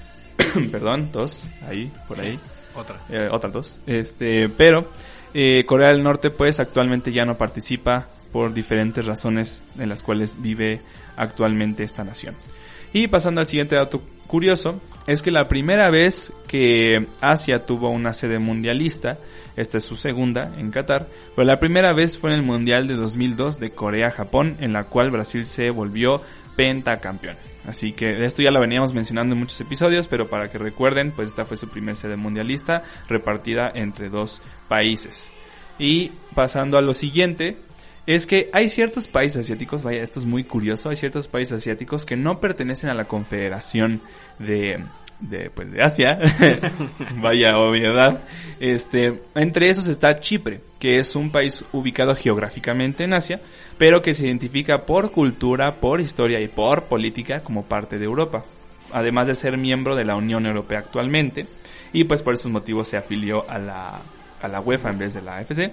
E: Perdón, dos, ahí, por ahí.
D: Otra.
E: Eh, otras dos. Este, pero eh, Corea del Norte pues actualmente ya no participa por diferentes razones en las cuales vive actualmente esta nación. Y pasando al siguiente dato curioso, es que la primera vez que Asia tuvo una sede mundialista, esta es su segunda en Qatar, pero la primera vez fue en el Mundial de dos mil dos de Corea-Japón, en la cual Brasil se volvió pentacampeón. Así que de esto ya lo veníamos mencionando en muchos episodios, pero para que recuerden, pues esta fue su primer sede mundialista, repartida entre dos países. Y pasando a lo siguiente, es que hay ciertos países asiáticos, vaya, esto es muy curioso, hay ciertos países asiáticos que no pertenecen a la Confederación de, de, pues de Asia, vaya obviedad, este, entre esos está Chipre, que es un país ubicado geográficamente en Asia, pero que se identifica por cultura, por historia y por política como parte de Europa, además de ser miembro de la Unión Europea actualmente, y pues por esos motivos se afilió a la, a la UEFA en vez de la A F C.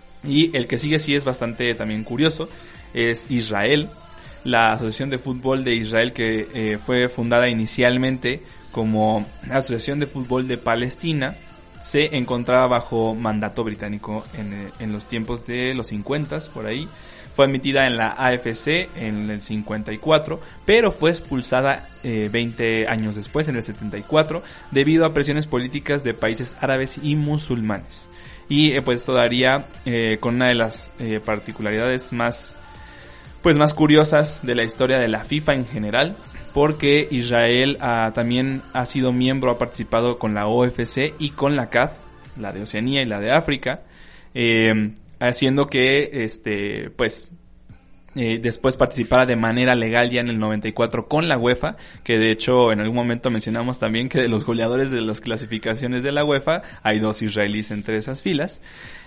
E: Y el que sigue sí es bastante también curioso, es Israel, la Asociación de Fútbol de Israel, que eh, fue fundada inicialmente como Asociación de Fútbol de Palestina, se encontraba bajo mandato británico en, en los tiempos de los cincuenta, por ahí. Fue admitida en la A F C en el cincuenta y cuatro, pero fue expulsada eh, veinte años después, en el setenta y cuatro, debido a presiones políticas de países árabes y musulmanes. Y eh, pues esto daría eh, con una de las eh, particularidades más pues más curiosas de la historia de la FIFA en general, porque Israel ah, también ha sido miembro, ha participado con la O F C y con la C A F, la de Oceanía y la de África, eh, haciendo que este pues eh, después participara de manera legal ya en el noventa y cuatro con la UEFA, que de hecho en algún momento mencionamos también que de los goleadores de las clasificaciones de la UEFA hay dos israelíes entre esas filas.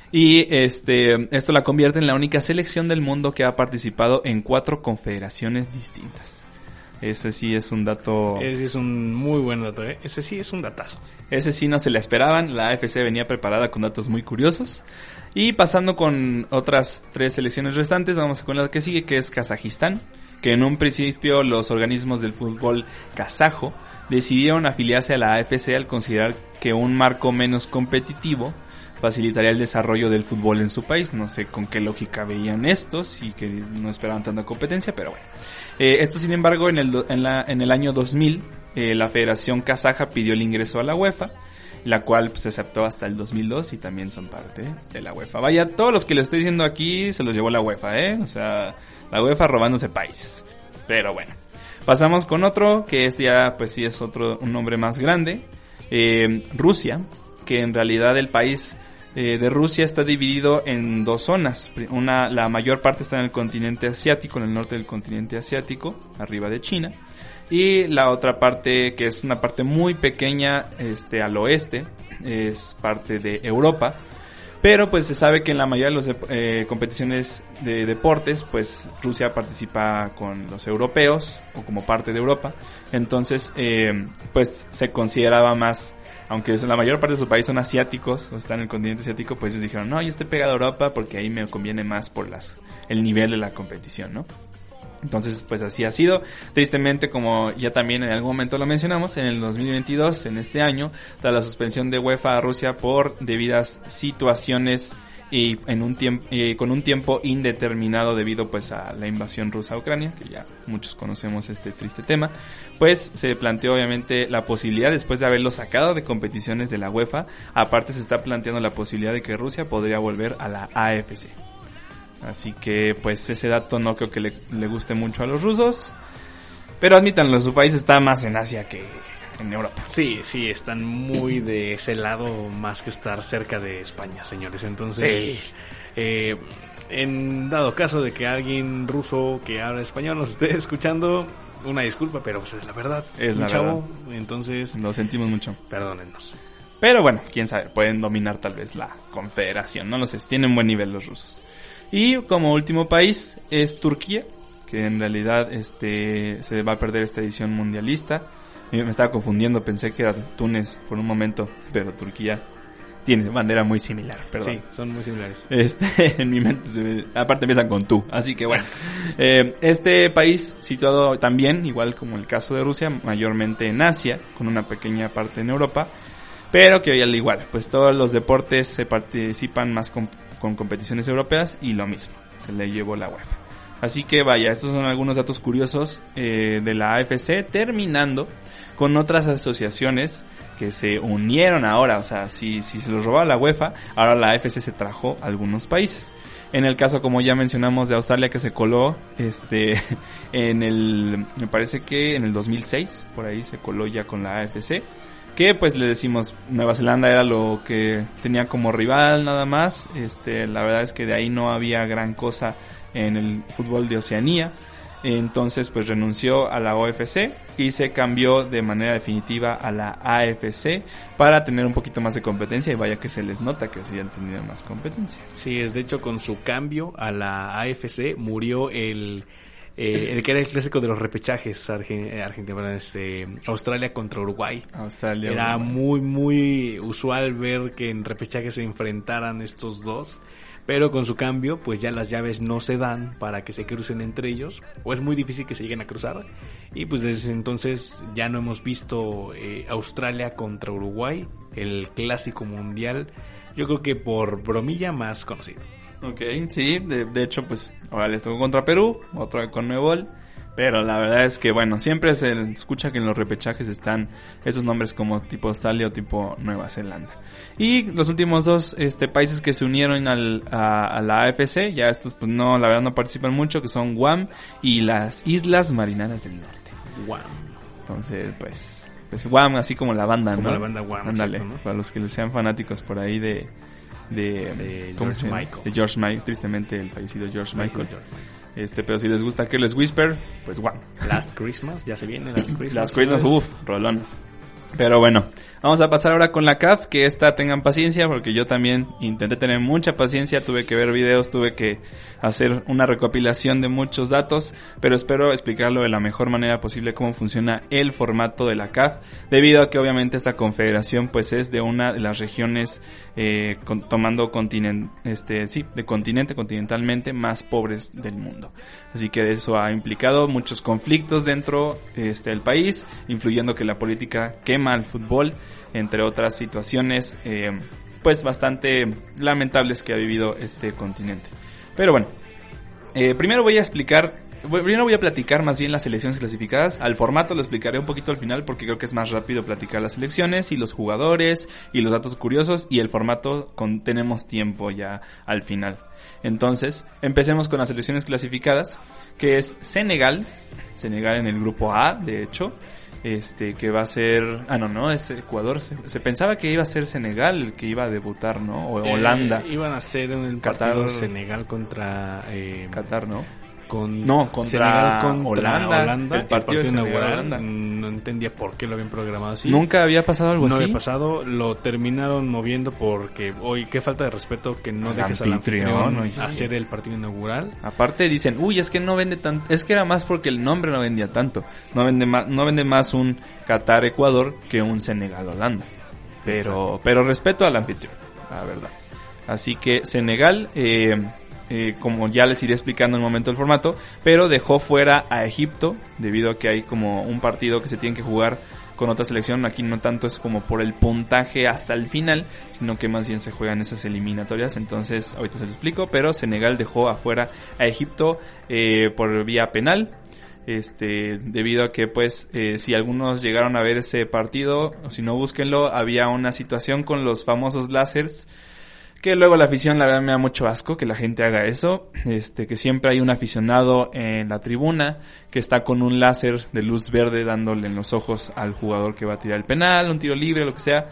E: Y este esto la convierte en la única selección del mundo que ha participado en cuatro confederaciones distintas. Ese sí es un dato...
D: Ese es un muy buen dato, ¿eh? Ese sí es un datazo.
E: Ese sí no se le esperaban, la A F C venía preparada con datos muy curiosos. Y pasando con otras tres selecciones restantes, vamos con la que sigue, que es Kazajistán, que en un principio los organismos del fútbol kazajo decidieron afiliarse a la A F C al considerar que un marco menos competitivo facilitaría el desarrollo del fútbol en su país. No sé con qué lógica veían estos y que no esperaban tanta competencia, pero bueno. Eh, esto sin embargo en el, en la, en el año dos mil eh, la Federación Kazaja pidió el ingreso a la UEFA, la cual pues, se aceptó hasta el dos mil dos y también son parte de la UEFA. Vaya, todos los que les estoy diciendo aquí se los llevó la UEFA, ¿eh? O sea, la UEFA robándose países. Pero bueno, pasamos con otro, que este ya pues sí es otro, un nombre más grande. Eh, Rusia, que en realidad el país eh, de Rusia está dividido en dos zonas. Una, la mayor parte está en el continente asiático, en el norte del continente asiático, arriba de China. Y la otra parte, que es una parte muy pequeña, este, al oeste, es parte de Europa. Pero pues se sabe que en la mayoría de las eh, competiciones de deportes, pues Rusia participa con los europeos o como parte de Europa. Entonces, eh, pues se consideraba más, aunque la mayor parte de sus países son asiáticos o están en el continente asiático, pues ellos dijeron, no, yo estoy pegado a Europa porque ahí me conviene más por las el nivel de la competición, ¿no? Entonces, pues así ha sido. Tristemente, como ya también en algún momento lo mencionamos, en el dos mil veintidós, en este año, tras la suspensión de UEFA a Rusia por debidas situaciones y en un tiempo, eh, con un tiempo indeterminado debido pues a la invasión rusa a Ucrania, que ya muchos conocemos este triste tema, pues se planteó obviamente la posibilidad, después de haberlo sacado de competiciones de la UEFA, aparte se está planteando la posibilidad de que Rusia podría volver a la A F C. Así que pues ese dato no creo que le, le guste mucho a los rusos. Pero admítanlo, su país está más en Asia que en Europa.
D: Sí, sí, están muy de ese lado más que estar cerca de España, señores. Entonces, sí. eh, en dado caso de que alguien ruso que habla español nos esté escuchando, una disculpa, pero pues es la verdad.
E: Es la
D: chavo,
E: verdad.
D: Entonces,
E: lo sentimos mucho.
D: Perdónennos.
E: Pero bueno, quién sabe, pueden dominar tal vez la confederación, no lo sé, tienen buen nivel los rusos. Y como último país es Turquía, que en realidad este se va a perder esta edición mundialista. Me estaba confundiendo, pensé que era Túnez por un momento, pero Turquía tiene bandera muy similar, perdón.
D: Sí, son muy similares.
E: Este, en mi mente, se ve, aparte empiezan con tú, así que bueno. Eh, este país situado también, igual como el caso de Rusia, mayormente en Asia, con una pequeña parte en Europa, pero que hoy al igual, pues todos los deportes se participan más con, con competiciones europeas y lo mismo, se le llevó la UEFA. Así que vaya, estos son algunos datos curiosos eh, de la A F C, terminando con otras asociaciones que se unieron ahora. O sea, si, si se los robaba la UEFA, ahora la A F C se trajo a algunos países. En el caso, como ya mencionamos, de Australia, que se coló este en el, me parece que en el dos mil seis, por ahí se coló ya con la A F C. Que pues le decimos, Nueva Zelanda era lo que tenía como rival nada más. Este, la verdad es que de ahí no había gran cosa en el fútbol de Oceanía. Entonces pues renunció a la O F C y se cambió de manera definitiva a la A F C para tener un poquito más de competencia, y vaya que se les nota que sí han tenido más competencia.
D: Sí, es de hecho con su cambio a la A F C murió el eh, el que era el clásico de los repechajes Argen- Argentina, este, Australia contra Uruguay.
E: Australia,
D: era
E: Uruguay.
D: muy muy usual ver que en repechajes se enfrentaran estos dos. Pero con su cambio, pues ya las llaves no se dan para que se crucen entre ellos, o es muy difícil que se lleguen a cruzar. Y pues desde entonces ya no hemos visto eh, Australia contra Uruguay, el clásico mundial, yo creo que por bromilla más conocido.
E: Ok, sí, de, de hecho pues ahora les tocó contra Perú, otra con Conmebol. Pero la verdad es que, bueno, siempre se escucha que en los repechajes están esos nombres como tipo Australia o tipo Nueva Zelanda. Y los últimos dos este países que se unieron al, a, a la A F C, ya estos pues no, la verdad no participan mucho, que son Guam y las Islas Marianas del Norte.
D: Guam.
E: Entonces, pues, pues Guam, así como la banda,
D: como
E: ¿no?
D: la banda Guam.
E: Ándale,
D: exacto, ¿no?
E: para los que sean fanáticos por ahí de... De,
D: de
E: ¿cómo
D: George
E: se llama?
D: Michael.
E: De George Michael, tristemente el fallecido George Michael.
D: George Michael.
E: Este, pero si les gusta Careless Whisper, pues guau.
D: Last Christmas, ya se viene Last Christmas.
E: Last Christmas, uff, rolón. Pero bueno, vamos a pasar ahora con la C A F, que esta tengan paciencia, porque yo también intenté tener mucha paciencia, tuve que ver videos, tuve que hacer una recopilación de muchos datos, pero espero explicarlo de la mejor manera posible cómo funciona el formato de la C A F, debido a que obviamente esta confederación pues es de una de las regiones eh, con, tomando continente, este, sí, de continente, continentalmente más pobres del mundo. Así que eso ha implicado muchos conflictos dentro este, del país, influyendo que la política quema al fútbol, entre otras situaciones eh, pues bastante lamentables que ha vivido este continente. Pero bueno, eh, primero voy a explicar, primero voy a platicar más bien las selecciones clasificadas. Al formato lo explicaré un poquito al final porque creo que es más rápido platicar las selecciones y los jugadores y los datos curiosos, y el formato con, tenemos tiempo ya al final. Entonces, empecemos con las selecciones clasificadas, que es Senegal, Senegal en el grupo A, de hecho. Este, que va a ser... Ah, no, no, es Ecuador. Se, se pensaba que iba a ser Senegal el que iba a debutar, ¿no? O eh, Holanda.
D: Iban a ser en el
E: Qatar,
D: partido Senegal contra... Eh,
E: Qatar, ¿no?
D: Con
E: no, contra,
D: contra
E: Holanda,
D: Holanda.
E: El partido, el partido inaugural.
D: Holanda. No entendía por qué lo habían programado así.
E: Nunca había pasado algo
D: no
E: así.
D: No había pasado. Lo terminaron moviendo porque... Hoy, qué falta de respeto que no
E: el
D: dejes
E: anfitrión,
D: al anfitrión
E: oye.
D: hacer el partido inaugural.
E: Aparte dicen, uy, es que no vende tanto. Es que era más porque el nombre no vendía tanto. No vende más, no vende más un Qatar Ecuador que un Senegal Holanda. Pero, pero respeto al anfitrión, la verdad. Así que Senegal... Eh, Eh, como ya les iré explicando en un momento el formato, pero dejó fuera a Egipto debido a que hay como un partido que se tiene que jugar con otra selección. Aquí no tanto es como por el puntaje hasta el final, sino que más bien se juegan esas eliminatorias. Entonces ahorita se lo explico, pero Senegal dejó afuera a Egipto eh, por vía penal. Este, debido a que pues eh, si algunos llegaron a ver ese partido, o si no, búsquenlo, había una situación con los famosos láseres que luego la afición, la verdad, me da mucho asco que la gente haga eso, este, que siempre hay un aficionado en la tribuna que está con un láser de luz verde dándole en los ojos al jugador que va a tirar el penal, un tiro libre, lo que sea.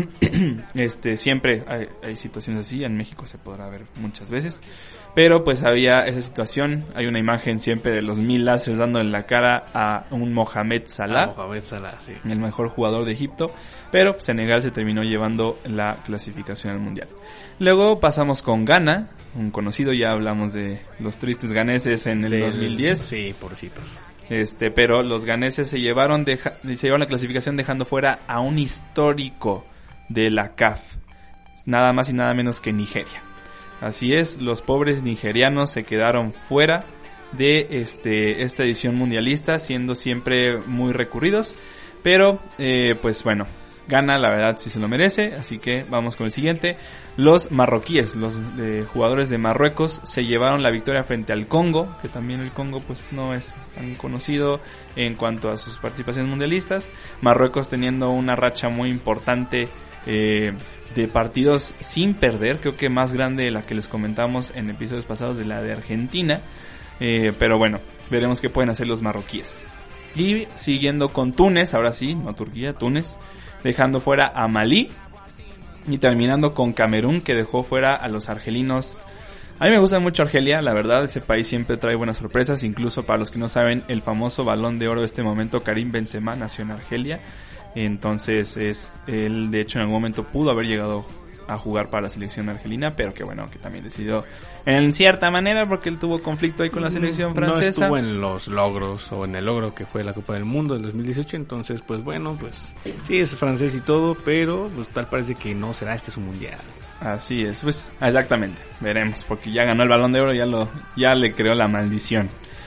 E: Este, siempre hay, hay situaciones así, en México se podrá ver muchas veces, pero pues había esa situación. Hay una imagen siempre de los mil láseres dándole en la cara a un Mohamed Salah,
D: ah, Mohamed Salah, sí,
E: el mejor jugador de Egipto, pero Senegal se terminó llevando la clasificación al mundial. Luego pasamos con Ghana, un conocido, ya hablamos de los tristes ganeses en el Del, dos mil diez.
D: Sí, pobrecitos.
E: Este, pero los ganeses se llevaron, deja, se llevaron la clasificación dejando fuera a un histórico de la C A F, nada más y nada menos que Nigeria. Así es, los pobres nigerianos se quedaron fuera de este esta edición mundialista, siendo siempre muy recurridos, pero eh, pues bueno, Ghana la verdad sí se lo merece, así que vamos con el siguiente. Los marroquíes, los eh, jugadores de Marruecos se llevaron la victoria frente al Congo, que también el Congo pues no es tan conocido en cuanto a sus participaciones mundialistas. Marruecos teniendo una racha muy importante eh, de partidos sin perder, creo que más grande de la que les comentamos en episodios pasados de la de Argentina, eh, pero bueno, veremos qué pueden hacer los marroquíes. Y siguiendo con Túnez, ahora sí, no Turquía, Túnez, dejando fuera a Malí, y terminando con Camerún, que dejó fuera a los argelinos. A mí me gusta mucho Argelia, la verdad, ese país siempre trae buenas sorpresas, incluso para los que no saben, el famoso Balón de Oro de este momento, Karim Benzema, nació en Argelia. Entonces es él, de hecho, en algún momento pudo haber llegado a jugar para la selección argelina, pero que bueno, que también decidió en cierta manera, porque él tuvo conflicto ahí con la selección francesa.
D: No estuvo en los logros, o en el logro que fue la Copa del Mundo del dos mil dieciocho, entonces pues bueno, pues sí es francés y todo, pero pues tal parece que no será este su mundial.
E: Así es, pues exactamente, veremos, porque ya ganó el Balón de Oro, ya lo ya le creó la maldición.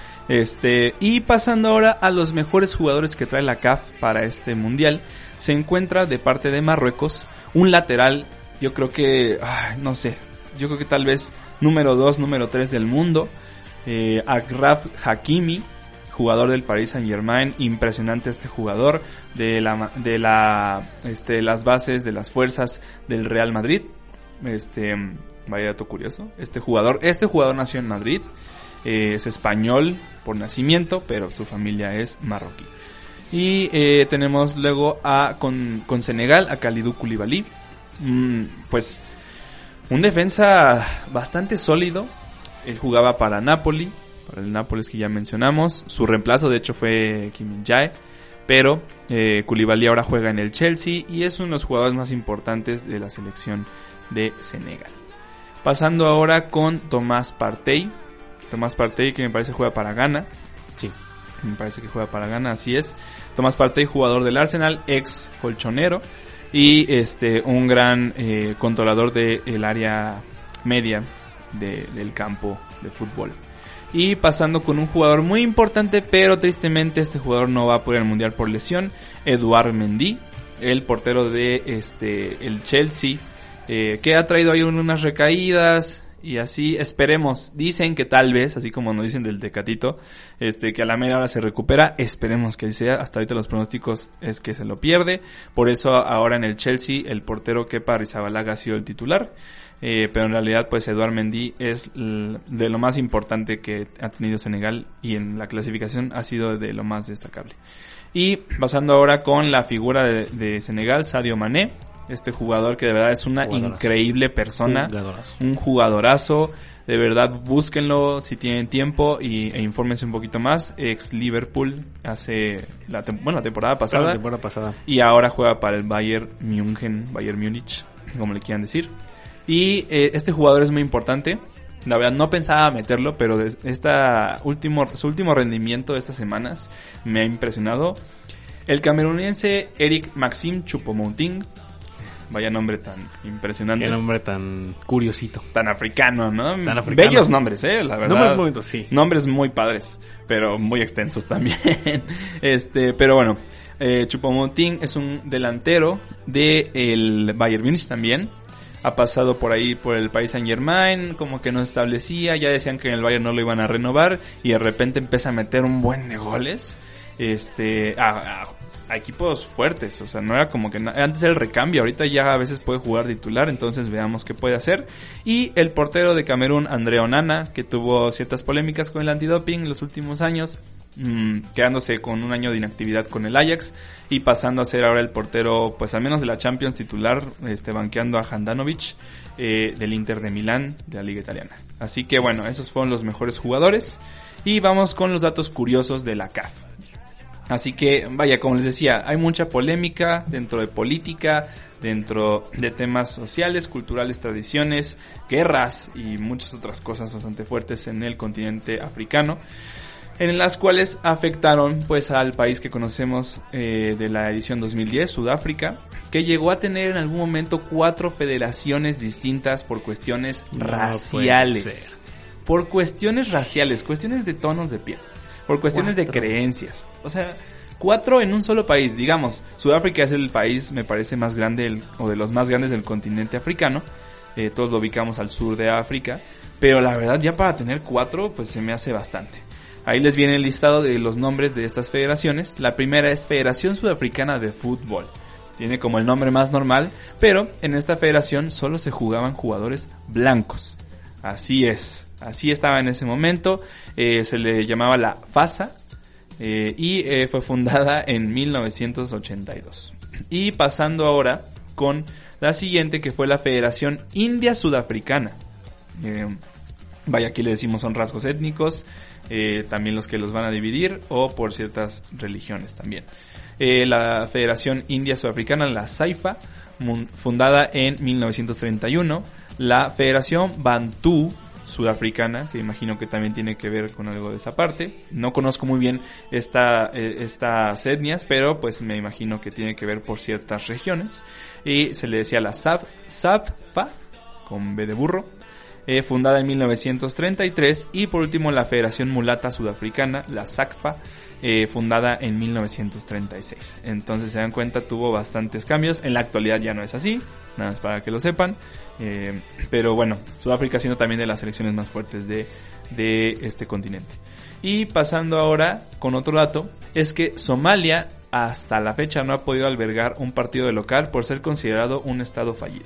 E: Este, y pasando ahora a los mejores jugadores que trae la C A F para este mundial, se encuentra de parte de Marruecos un lateral, yo creo que, ay, no sé, yo creo que tal vez número dos, número tres del mundo, eh, Achraf Hakimi, jugador del Paris Saint-Germain, impresionante este jugador, de la, de la, este, las bases de las fuerzas del Real Madrid, este, vaya dato curioso, este jugador, este jugador nació en Madrid, eh, es español por nacimiento, pero su familia es marroquí. Y eh, tenemos luego a con, con Senegal a Kalidou Koulibaly, mm, pues un defensa bastante sólido. Él jugaba para Napoli, para el Nápoles que ya mencionamos. Su reemplazo de hecho fue Kim Min-jae, pero eh, Koulibaly ahora juega en el Chelsea y es uno de los jugadores más importantes de la selección de Senegal. Pasando ahora con Thomas Partey. Thomas Partey, que me parece juega para Ghana.
D: Sí.
E: Me parece que juega para Ghana, así es. Thomas Partey, jugador del Arsenal, ex colchonero y este un gran eh, controlador del área media de, del campo de fútbol. Y pasando con un jugador muy importante, pero tristemente este jugador no va a poder al mundial por lesión, Edouard Mendy, el portero de este el Chelsea, eh, que ha traído ahí unas recaídas. Y así esperemos, dicen que tal vez, así como nos dicen del Tecatito, este, que a la media hora se recupera, esperemos que sea, hasta ahorita los pronósticos es que se lo pierde, por eso ahora en el Chelsea el portero Kepa Arrizabalaga ha sido el titular, eh, pero en realidad pues Edouard Mendy es l- de lo más importante que ha tenido Senegal y en la clasificación ha sido de lo más destacable. Y pasando ahora con la figura de, de Senegal, Sadio Mané. Este jugador que de verdad es una jugadorazo. Increíble persona,
D: jugadorazo.
E: un jugadorazo, de verdad búsquenlo si tienen tiempo y, e infórmense un poquito más, ex Liverpool hace la, tem- bueno, la temporada pasada,
D: la temporada pasada
E: y ahora juega para el Bayern München, Bayern Múnich, como le quieran decir, y eh, este jugador es muy importante, la verdad no pensaba meterlo, pero esta último, su último rendimiento de estas semanas me ha impresionado. El camerunense Eric Maxime Choupo-Moting, vaya nombre tan impresionante.
D: Qué nombre tan curiosito.
E: Tan africano, ¿no?
D: Tan africano.
E: Bellos nombres, eh, la verdad.
D: Nombres muy bonitos, sí.
E: Nombres muy padres, pero muy extensos también. este, pero bueno, eh, Choupo-Moting es un delantero de el Bayern Múnich también. Ha pasado por ahí por el Paris Saint-Germain, como que no establecía, ya decían que en el Bayern no lo iban a renovar y de repente empieza a meter un buen de goles. Este, a, a a equipos fuertes, o sea, no era como que na- antes era el recambio, ahorita ya a veces puede jugar titular, entonces veamos qué puede hacer. Y el portero de Camerún, André Onana, que tuvo ciertas polémicas con el antidoping en los últimos años, mmm, quedándose con un año de inactividad con el Ajax y pasando a ser ahora el portero, pues al menos de la Champions titular, este banqueando a Handanovic eh, del Inter de Milán de la Liga Italiana. Así que bueno, esos fueron los mejores jugadores y vamos con los datos curiosos de la C A F. Así que, vaya, como les decía, hay mucha polémica dentro de política, dentro de temas sociales, culturales, tradiciones, guerras y muchas otras cosas bastante fuertes en el continente africano, en las cuales afectaron pues al país que conocemos eh, de la edición dos mil diez, Sudáfrica, que llegó a tener en algún momento cuatro federaciones distintas por cuestiones
D: No
E: raciales. Por cuestiones raciales, cuestiones de tonos de piel. Por cuestiones cuatro. de creencias. O sea, cuatro en un solo país. Digamos, Sudáfrica es el país, me parece, más grande el, o de los más grandes del continente africano. Eh, todos lo ubicamos al sur de África. Pero la verdad, ya para tener cuatro, pues se me hace bastante. Ahí les viene el listado de los nombres de estas federaciones. La primera es Federación Sudafricana de Fútbol. Tiene como el nombre más normal, pero en esta federación solo se jugaban jugadores blancos. Así es, así estaba en ese momento, eh, se le llamaba la FASA eh, y eh, fue fundada en mil novecientos ochenta y dos. Y pasando ahora con la siguiente, que fue la Federación India Sudafricana. Eh, vaya, aquí le decimos son rasgos étnicos, eh, también los que los van a dividir o por ciertas religiones también. Eh, la Federación India Sudafricana, la SAIFA, fundada en mil novecientos treinta y uno. La Federación Bantú Sudafricana, que imagino que también tiene que ver con algo de esa parte. No conozco muy bien esta, eh, estas etnias, pero pues me imagino que tiene que ver por ciertas regiones. Y se le decía la SAFPA, con B de burro, eh, fundada en mil novecientos treinta y tres. Y por último la Federación Mulata Sudafricana, la SACFA, eh, fundada en mil novecientos treinta y seis. Entonces se dan cuenta, tuvo bastantes cambios. En la actualidad ya no es así, nada más para que lo sepan. Eh, pero bueno, Sudáfrica siendo también de las selecciones más fuertes de, de este continente. Y pasando ahora con otro dato, es que Somalia hasta la fecha no ha podido albergar un partido de local por ser considerado un estado fallido.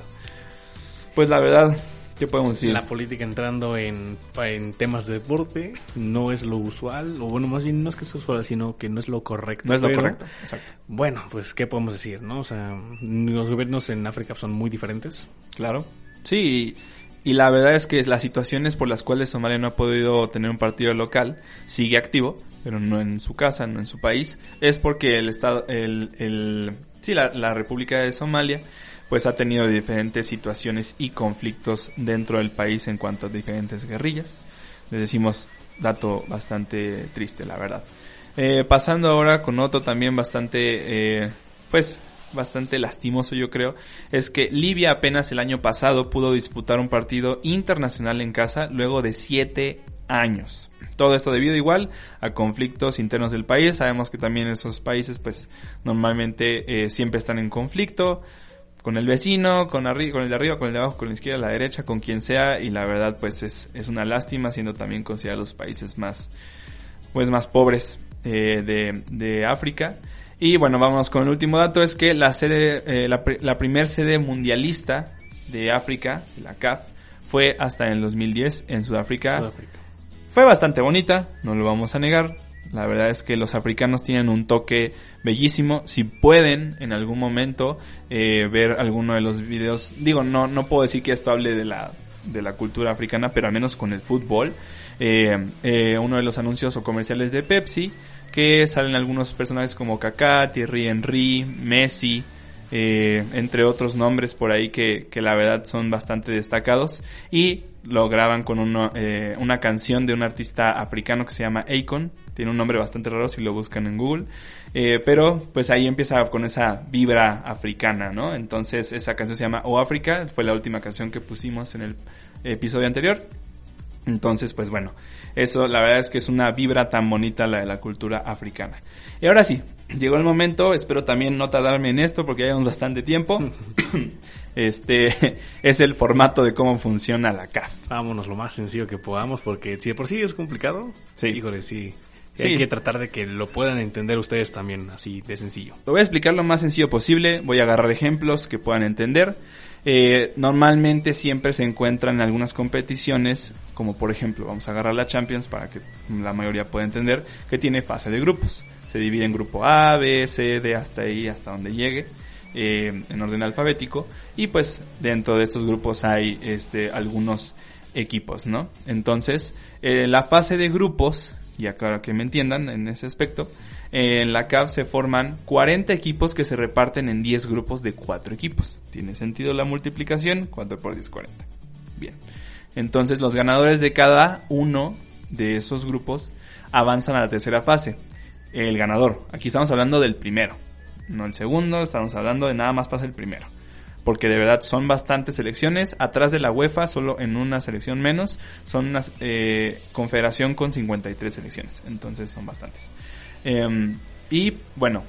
E: Pues la verdad, ¿qué podemos decir?
D: La política entrando en, en temas de deporte no es lo usual, o bueno, más bien no es que sea usual, sino que no es lo correcto.
E: No es lo
D: pero,
E: correcto, exacto.
D: Bueno, pues, ¿qué podemos decir, no? O sea, los gobiernos en África son muy diferentes.
E: Claro. Sí, y, y la verdad es que las situaciones por las cuales Somalia no ha podido tener un partido local sigue activo, pero no en su casa, no en su país, es porque el estado, el, el, sí, la, la República de Somalia, pues ha tenido diferentes situaciones y conflictos dentro del país en cuanto a diferentes guerrillas. Les decimos, dato bastante triste, la verdad. Eh, pasando ahora con otro también bastante, eh, pues, bastante lastimoso, yo creo, es que Libia apenas el año pasado pudo disputar un partido internacional en casa luego de siete años. Todo esto debido igual a conflictos internos del país. Sabemos que también esos países, pues, normalmente eh, siempre están en conflicto con el vecino, con, arri- con el de arriba, con el de abajo, con la izquierda, la derecha, con quien sea, y la verdad pues es, es una lástima, siendo también considerados los países más, pues más pobres eh, de, de África. Y bueno, vamos con el último dato, es que la sede, eh, la, la primer sede mundialista de África, la C A F, fue hasta en el dos mil diez en Sudáfrica. Sudáfrica. Fue bastante bonita, no lo vamos a negar. La verdad es que los africanos tienen un toque bellísimo. Si pueden en algún momento eh, ver alguno de los videos, digo, no no puedo decir que esto hable de la de la cultura africana, pero al menos con el fútbol, eh, eh, uno de los anuncios o comerciales de Pepsi, que salen algunos personajes como Kaká, Thierry Henry, Messi, eh, entre otros nombres por ahí que, que la verdad son bastante destacados, y lo graban con uno, eh, una canción de un artista africano que se llama Akon. Tiene un nombre bastante raro si lo buscan en Google, eh, pero pues ahí empieza con esa vibra africana, ¿no? Entonces esa canción se llama Oh Africa, fue la última canción que pusimos en el episodio anterior. Entonces pues bueno, eso la verdad es que es una vibra tan bonita la de la cultura africana. Y ahora sí, llegó el momento, espero también no tardarme en esto porque ya llevamos bastante tiempo. Este es el formato de cómo funciona la C A F.
D: Vámonos lo más sencillo que podamos, porque si de por sí es complicado,
E: sí,
D: híjole, sí. Sí. Hay que tratar de que lo puedan entender ustedes también, así de sencillo.
E: Lo voy a explicar lo más sencillo posible, voy a agarrar ejemplos que puedan entender. Eh, normalmente siempre se encuentran en algunas competiciones, como por ejemplo, vamos a agarrar la Champions para que la mayoría pueda entender, que tiene fase de grupos. Se divide en grupo A, B, C, D, hasta ahí, hasta donde llegue, eh, en orden alfabético. Y pues dentro de estos grupos hay este algunos equipos, ¿no? Entonces, eh, la fase de grupos, y acá que me entiendan en ese aspecto, eh, en la C A F se forman cuarenta equipos que se reparten en diez grupos de cuatro equipos. ¿Tiene sentido la multiplicación? cuatro por diez, cuarenta. Bien. Entonces, los ganadores de cada uno de esos grupos avanzan a la tercera fase. El ganador. Aquí estamos hablando del primero, no el segundo, estamos hablando de nada más pasa el primero. Porque de verdad son bastantes selecciones. Atrás de la UEFA, solo en una selección menos, son una eh, confederación con cincuenta y tres selecciones. Entonces son bastantes. Eh, y bueno,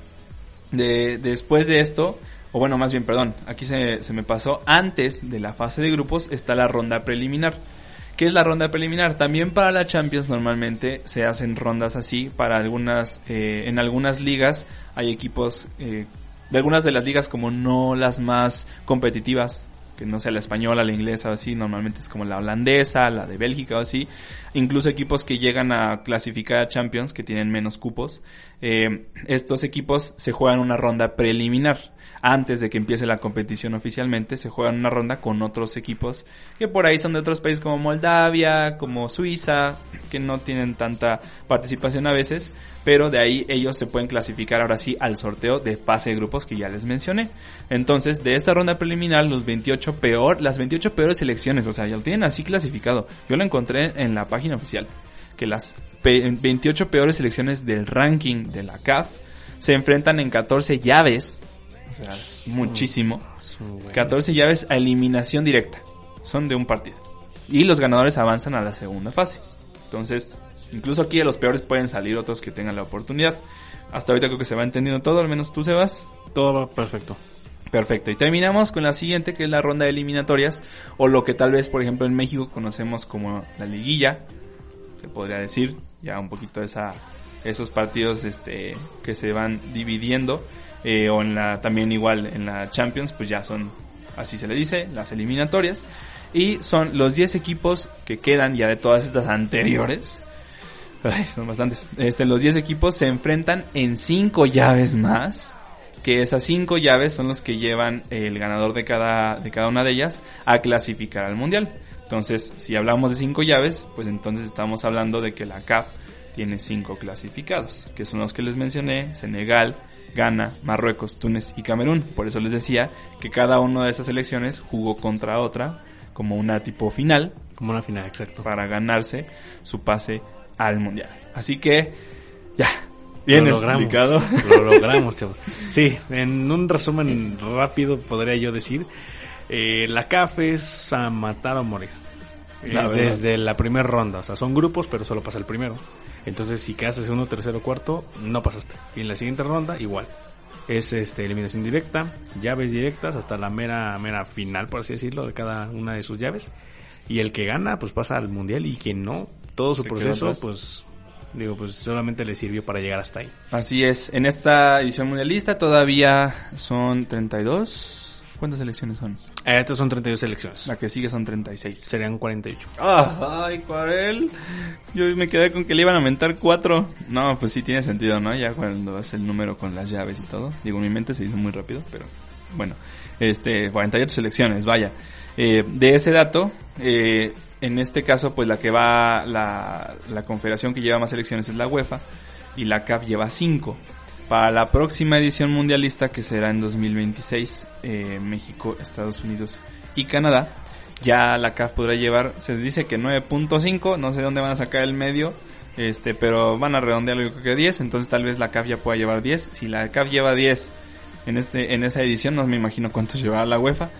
E: de, después de esto, o bueno, más bien, perdón, aquí se, se me pasó, antes de la fase de grupos está la ronda preliminar. ¿Qué es la ronda preliminar? También para la Champions normalmente se hacen rondas así. Para algunas, eh, en algunas ligas hay equipos... Eh, de algunas de las ligas como no las más competitivas, que no sea la española, la inglesa o así, normalmente es como la holandesa, la de Bélgica o así, incluso equipos que llegan a clasificar a Champions, que tienen menos cupos, eh, estos equipos se juegan una ronda preliminar. Antes de que empiece la competición oficialmente, se juegan una ronda con otros equipos que por ahí son de otros países como Moldavia, como Suiza, que no tienen tanta participación a veces, pero de ahí ellos se pueden clasificar ahora sí al sorteo de fase de grupos que ya les mencioné. Entonces, de esta ronda preliminar, los veintiocho peor, las veintiocho peores selecciones, o sea, ya lo tienen así clasificado. Yo lo encontré en la página oficial, que las veintiocho peores selecciones del ranking de la C A F se enfrentan en catorce llaves. O sea, es muchísimo. catorce llaves a eliminación directa. Son de un partido. Y los ganadores avanzan a la segunda fase. Entonces, incluso aquí de los peores pueden salir otros que tengan la oportunidad. Hasta ahorita creo que se va entendiendo todo. Al menos tú, Sebas.
D: Todo va perfecto.
E: Perfecto. Y terminamos con la siguiente, que es la ronda de eliminatorias. O lo que tal vez, por ejemplo, en México conocemos como la liguilla. Se podría decir. Ya un poquito esa... esos partidos este que se van dividiendo, eh, o en la también igual en la Champions, pues ya son, así se le dice, las eliminatorias, y son los diez equipos que quedan ya de todas estas anteriores. Ay, son bastantes. Este, los diez equipos se enfrentan en cinco llaves más, que esas cinco llaves son los que llevan el ganador de cada de cada una de ellas a clasificar al mundial. Entonces, si hablamos de cinco llaves, pues entonces estamos hablando de que la C A F tiene cinco clasificados, que son los que les mencioné: Senegal, Ghana, Marruecos, Túnez y Camerún. Por eso les decía que cada una de esas selecciones jugó contra otra como una tipo final.
D: Como una final, exacto.
E: Para ganarse su pase al mundial. Así que, ya, bien
D: lo
E: explicado.
D: Logramos, lo logramos, chavos. Sí, en un resumen rápido podría yo decir, eh, la C A F es a matar o morir. La desde la primera ronda, o sea, son grupos, pero solo pasa el primero. Entonces, si quedaste segundo, tercero, cuarto, no pasaste. Y en la siguiente ronda, igual. Es este eliminación directa, llaves directas, hasta la mera mera final, por así decirlo, de cada una de sus llaves. Y el que gana, pues pasa al mundial, y quien no, todo su proceso, pues, digo, pues solamente le sirvió para llegar hasta ahí.
E: Así es. En esta edición mundialista todavía son treinta y dos... ¿Cuántas selecciones son?
D: Eh, estas son treinta y dos selecciones.
E: La que sigue son treinta y seis.
D: Serían cuarenta y ocho.
E: Ah, ay, Cuarel. Yo me quedé con que le iban a aumentar cuatro. No, pues sí tiene sentido, ¿no? Ya cuando hace el número con las llaves y todo. Digo, en mi mente se hizo muy rápido, pero bueno. Este, cuarenta y ocho selecciones, vaya. Eh, de ese dato, eh, en este caso, pues la que va, la, la confederación que lleva más selecciones es la UEFA. Y la C A F lleva cinco. Para la próxima edición mundialista, que será en dos mil veintiséis, eh, México, Estados Unidos y Canadá, ya la C A F podrá llevar, se dice que nueve punto cinco, no sé de dónde van a sacar el medio, este, pero van a redondearlo, yo creo que diez, entonces tal vez la C A F ya pueda llevar diez. Si la C A F lleva diez en este en esa edición, no me imagino cuántos llevará la UEFA,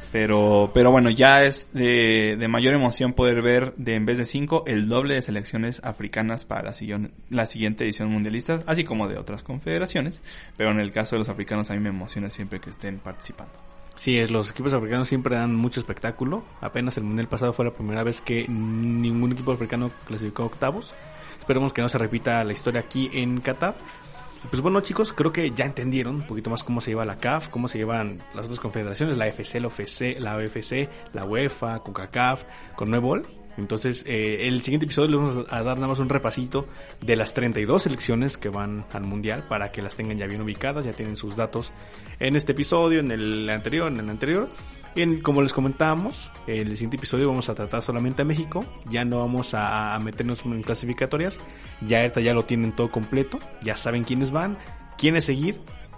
E: pero pero bueno, ya es de, de mayor emoción poder ver, de en vez de cinco, el doble de selecciones africanas para la, sillon, la siguiente edición mundialista, así como de otras confederaciones, pero en el caso de los africanos a mí me emociona siempre que estén participando.
D: Sí, es, los equipos africanos siempre dan mucho espectáculo. Apenas el mundial pasado fue la primera vez que ningún equipo africano clasificó a octavos. esperemos que no se repita la historia aquí en Qatar. Pues bueno, chicos, creo que ya entendieron un poquito más cómo se lleva la C A F, cómo se llevan las otras confederaciones, la A F C, la O F C, la O F C, la UEFA, CONCACAF, CONMEBOL. Entonces, eh, el siguiente episodio le vamos a dar nada más un repasito de las treinta y dos selecciones que van al Mundial para que las tengan ya bien ubicadas, ya tienen sus datos en este episodio, en el anterior, en el anterior. Y en, como les comentábamos, en el siguiente episodio vamos a tratar solamente a México, ya no vamos a, a meternos en clasificatorias, ya ahorita ya lo tienen todo completo, ya saben quiénes van, quiénes seguir,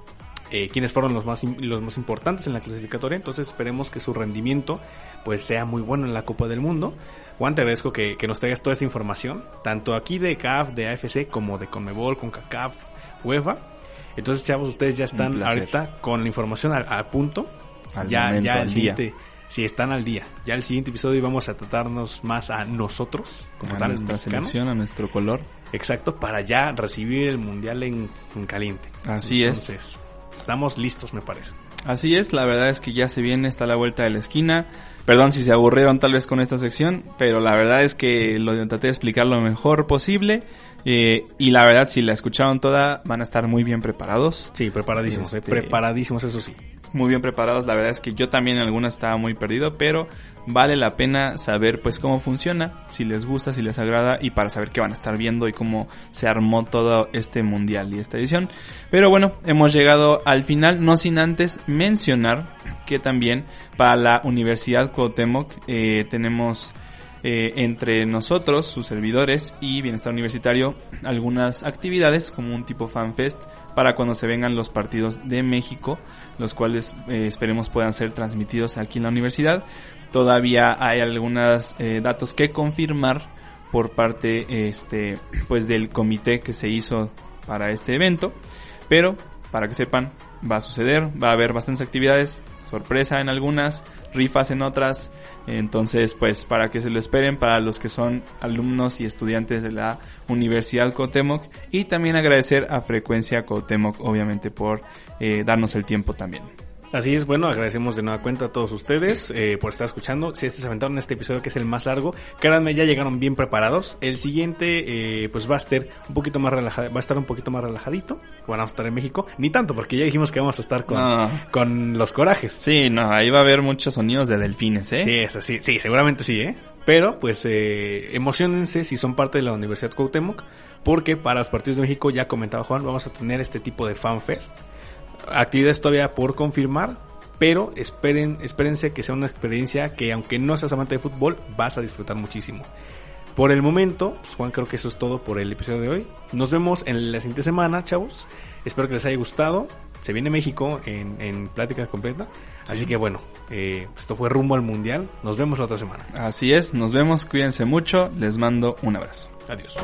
D: eh, quiénes fueron los más los más importantes en la clasificatoria. Entonces esperemos que su rendimiento pues sea muy bueno en la Copa del Mundo. Juan, te agradezco que, que nos traigas toda esta información, tanto aquí de C A F, de A F C, como de CONMEBOL, CONCACAF, UEFA. Entonces, chavos, ustedes ya están ahorita con la información al, al punto.
E: Al
D: ya,
E: momento,
D: ya el
E: al
D: siguiente,
E: día.
D: Sí, están al día. Ya el siguiente episodio vamos a tratarnos más a nosotros, como
E: a
D: tal,
E: nuestra
D: mexicanos.
E: Selección, a nuestro color.
D: Exacto, para ya recibir el Mundial en, en caliente.
E: Así
D: Entonces,
E: es.
D: Estamos listos, me parece.
E: Así es, la verdad es que ya se viene, está a la vuelta de la esquina. Perdón si se aburrieron tal vez con esta sección, pero la verdad es que lo traté de explicar lo mejor posible. Eh, y la verdad, si la escucharon toda, van a estar muy bien preparados.
D: Sí, preparadísimos,
E: Este,
D: eh, preparadísimos, eso sí.
E: Muy bien preparados, la verdad es que yo también en algunas estaba muy perdido, pero vale la pena saber pues cómo funciona, si les gusta, si les agrada, y para saber qué van a estar viendo y cómo se armó todo este mundial y esta edición. Pero bueno, hemos llegado al final, no sin antes mencionar que también para la Universidad Cuauhtémoc eh, tenemos eh, entre nosotros, sus servidores y Bienestar Universitario, algunas actividades como un tipo FanFest para cuando se vengan los partidos de México, los cuales eh, esperemos puedan ser transmitidos aquí en la universidad. Todavía hay algunos eh, datos que confirmar por parte este pues del comité que se hizo para este evento, pero para que sepan, va a suceder, va a haber bastantes actividades, sorpresa en algunas, rifas en otras, entonces pues para que se lo esperen para los que son alumnos y estudiantes de la Universidad Cuauhtémoc, y también agradecer a Frecuencia Cuauhtémoc obviamente por eh, darnos el tiempo también.
D: Así es, bueno, agradecemos de nueva cuenta a todos ustedes eh, por estar escuchando. Si este se aventaron en este episodio que es el más largo, créanme, ya llegaron bien preparados. El siguiente, eh, pues va a estar un poquito más relajado, va a estar un poquito más relajadito. Vamos a estar en México, ni tanto, porque ya dijimos que vamos a estar con,
E: no.
D: con los corajes.
E: Sí, no, ahí va a haber muchos sonidos de delfines, ¿eh?
D: Sí, eso sí, sí, seguramente sí, ¿eh? Pero, pues, eh, emocionense si son parte de la Universidad Cuauhtémoc, porque para los partidos de México, ya comentaba Juan, vamos a tener este tipo de FanFest. Actividades todavía por confirmar, pero esperen, espérense que sea una experiencia que, aunque no seas amante de fútbol, vas a disfrutar muchísimo. Por el momento, pues Juan, creo que eso es todo por el episodio de hoy. Nos vemos en la siguiente semana, chavos. Espero que les haya gustado. Se viene México en, en plática completa. Sí. Así que bueno, eh, esto fue Rumbo al Mundial. Nos vemos la otra semana.
E: Así es, nos vemos, cuídense mucho. Les mando un abrazo.
D: Adiós.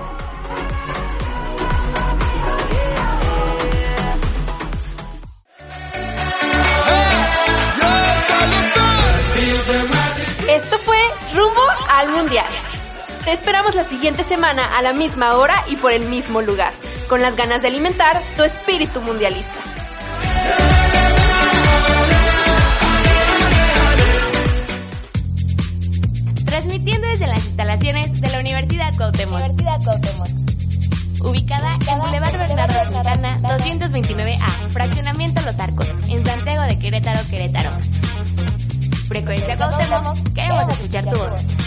C: Esto fue Rumbo al Mundial. Te esperamos la siguiente semana a la misma hora y por el mismo lugar, con las ganas de alimentar tu espíritu mundialista.
A: Transmitiendo desde las instalaciones de la Universidad Cuauhtémoc. Universidad Cuauhtémoc. Ubicada en Boulevard Bernardo Santana doscientos veintinueve A, Fraccionamiento Los Arcos, en Santiago de Querétaro, Querétaro. Frecuencia Cuauhtémoc, queremos escuchar tu voz.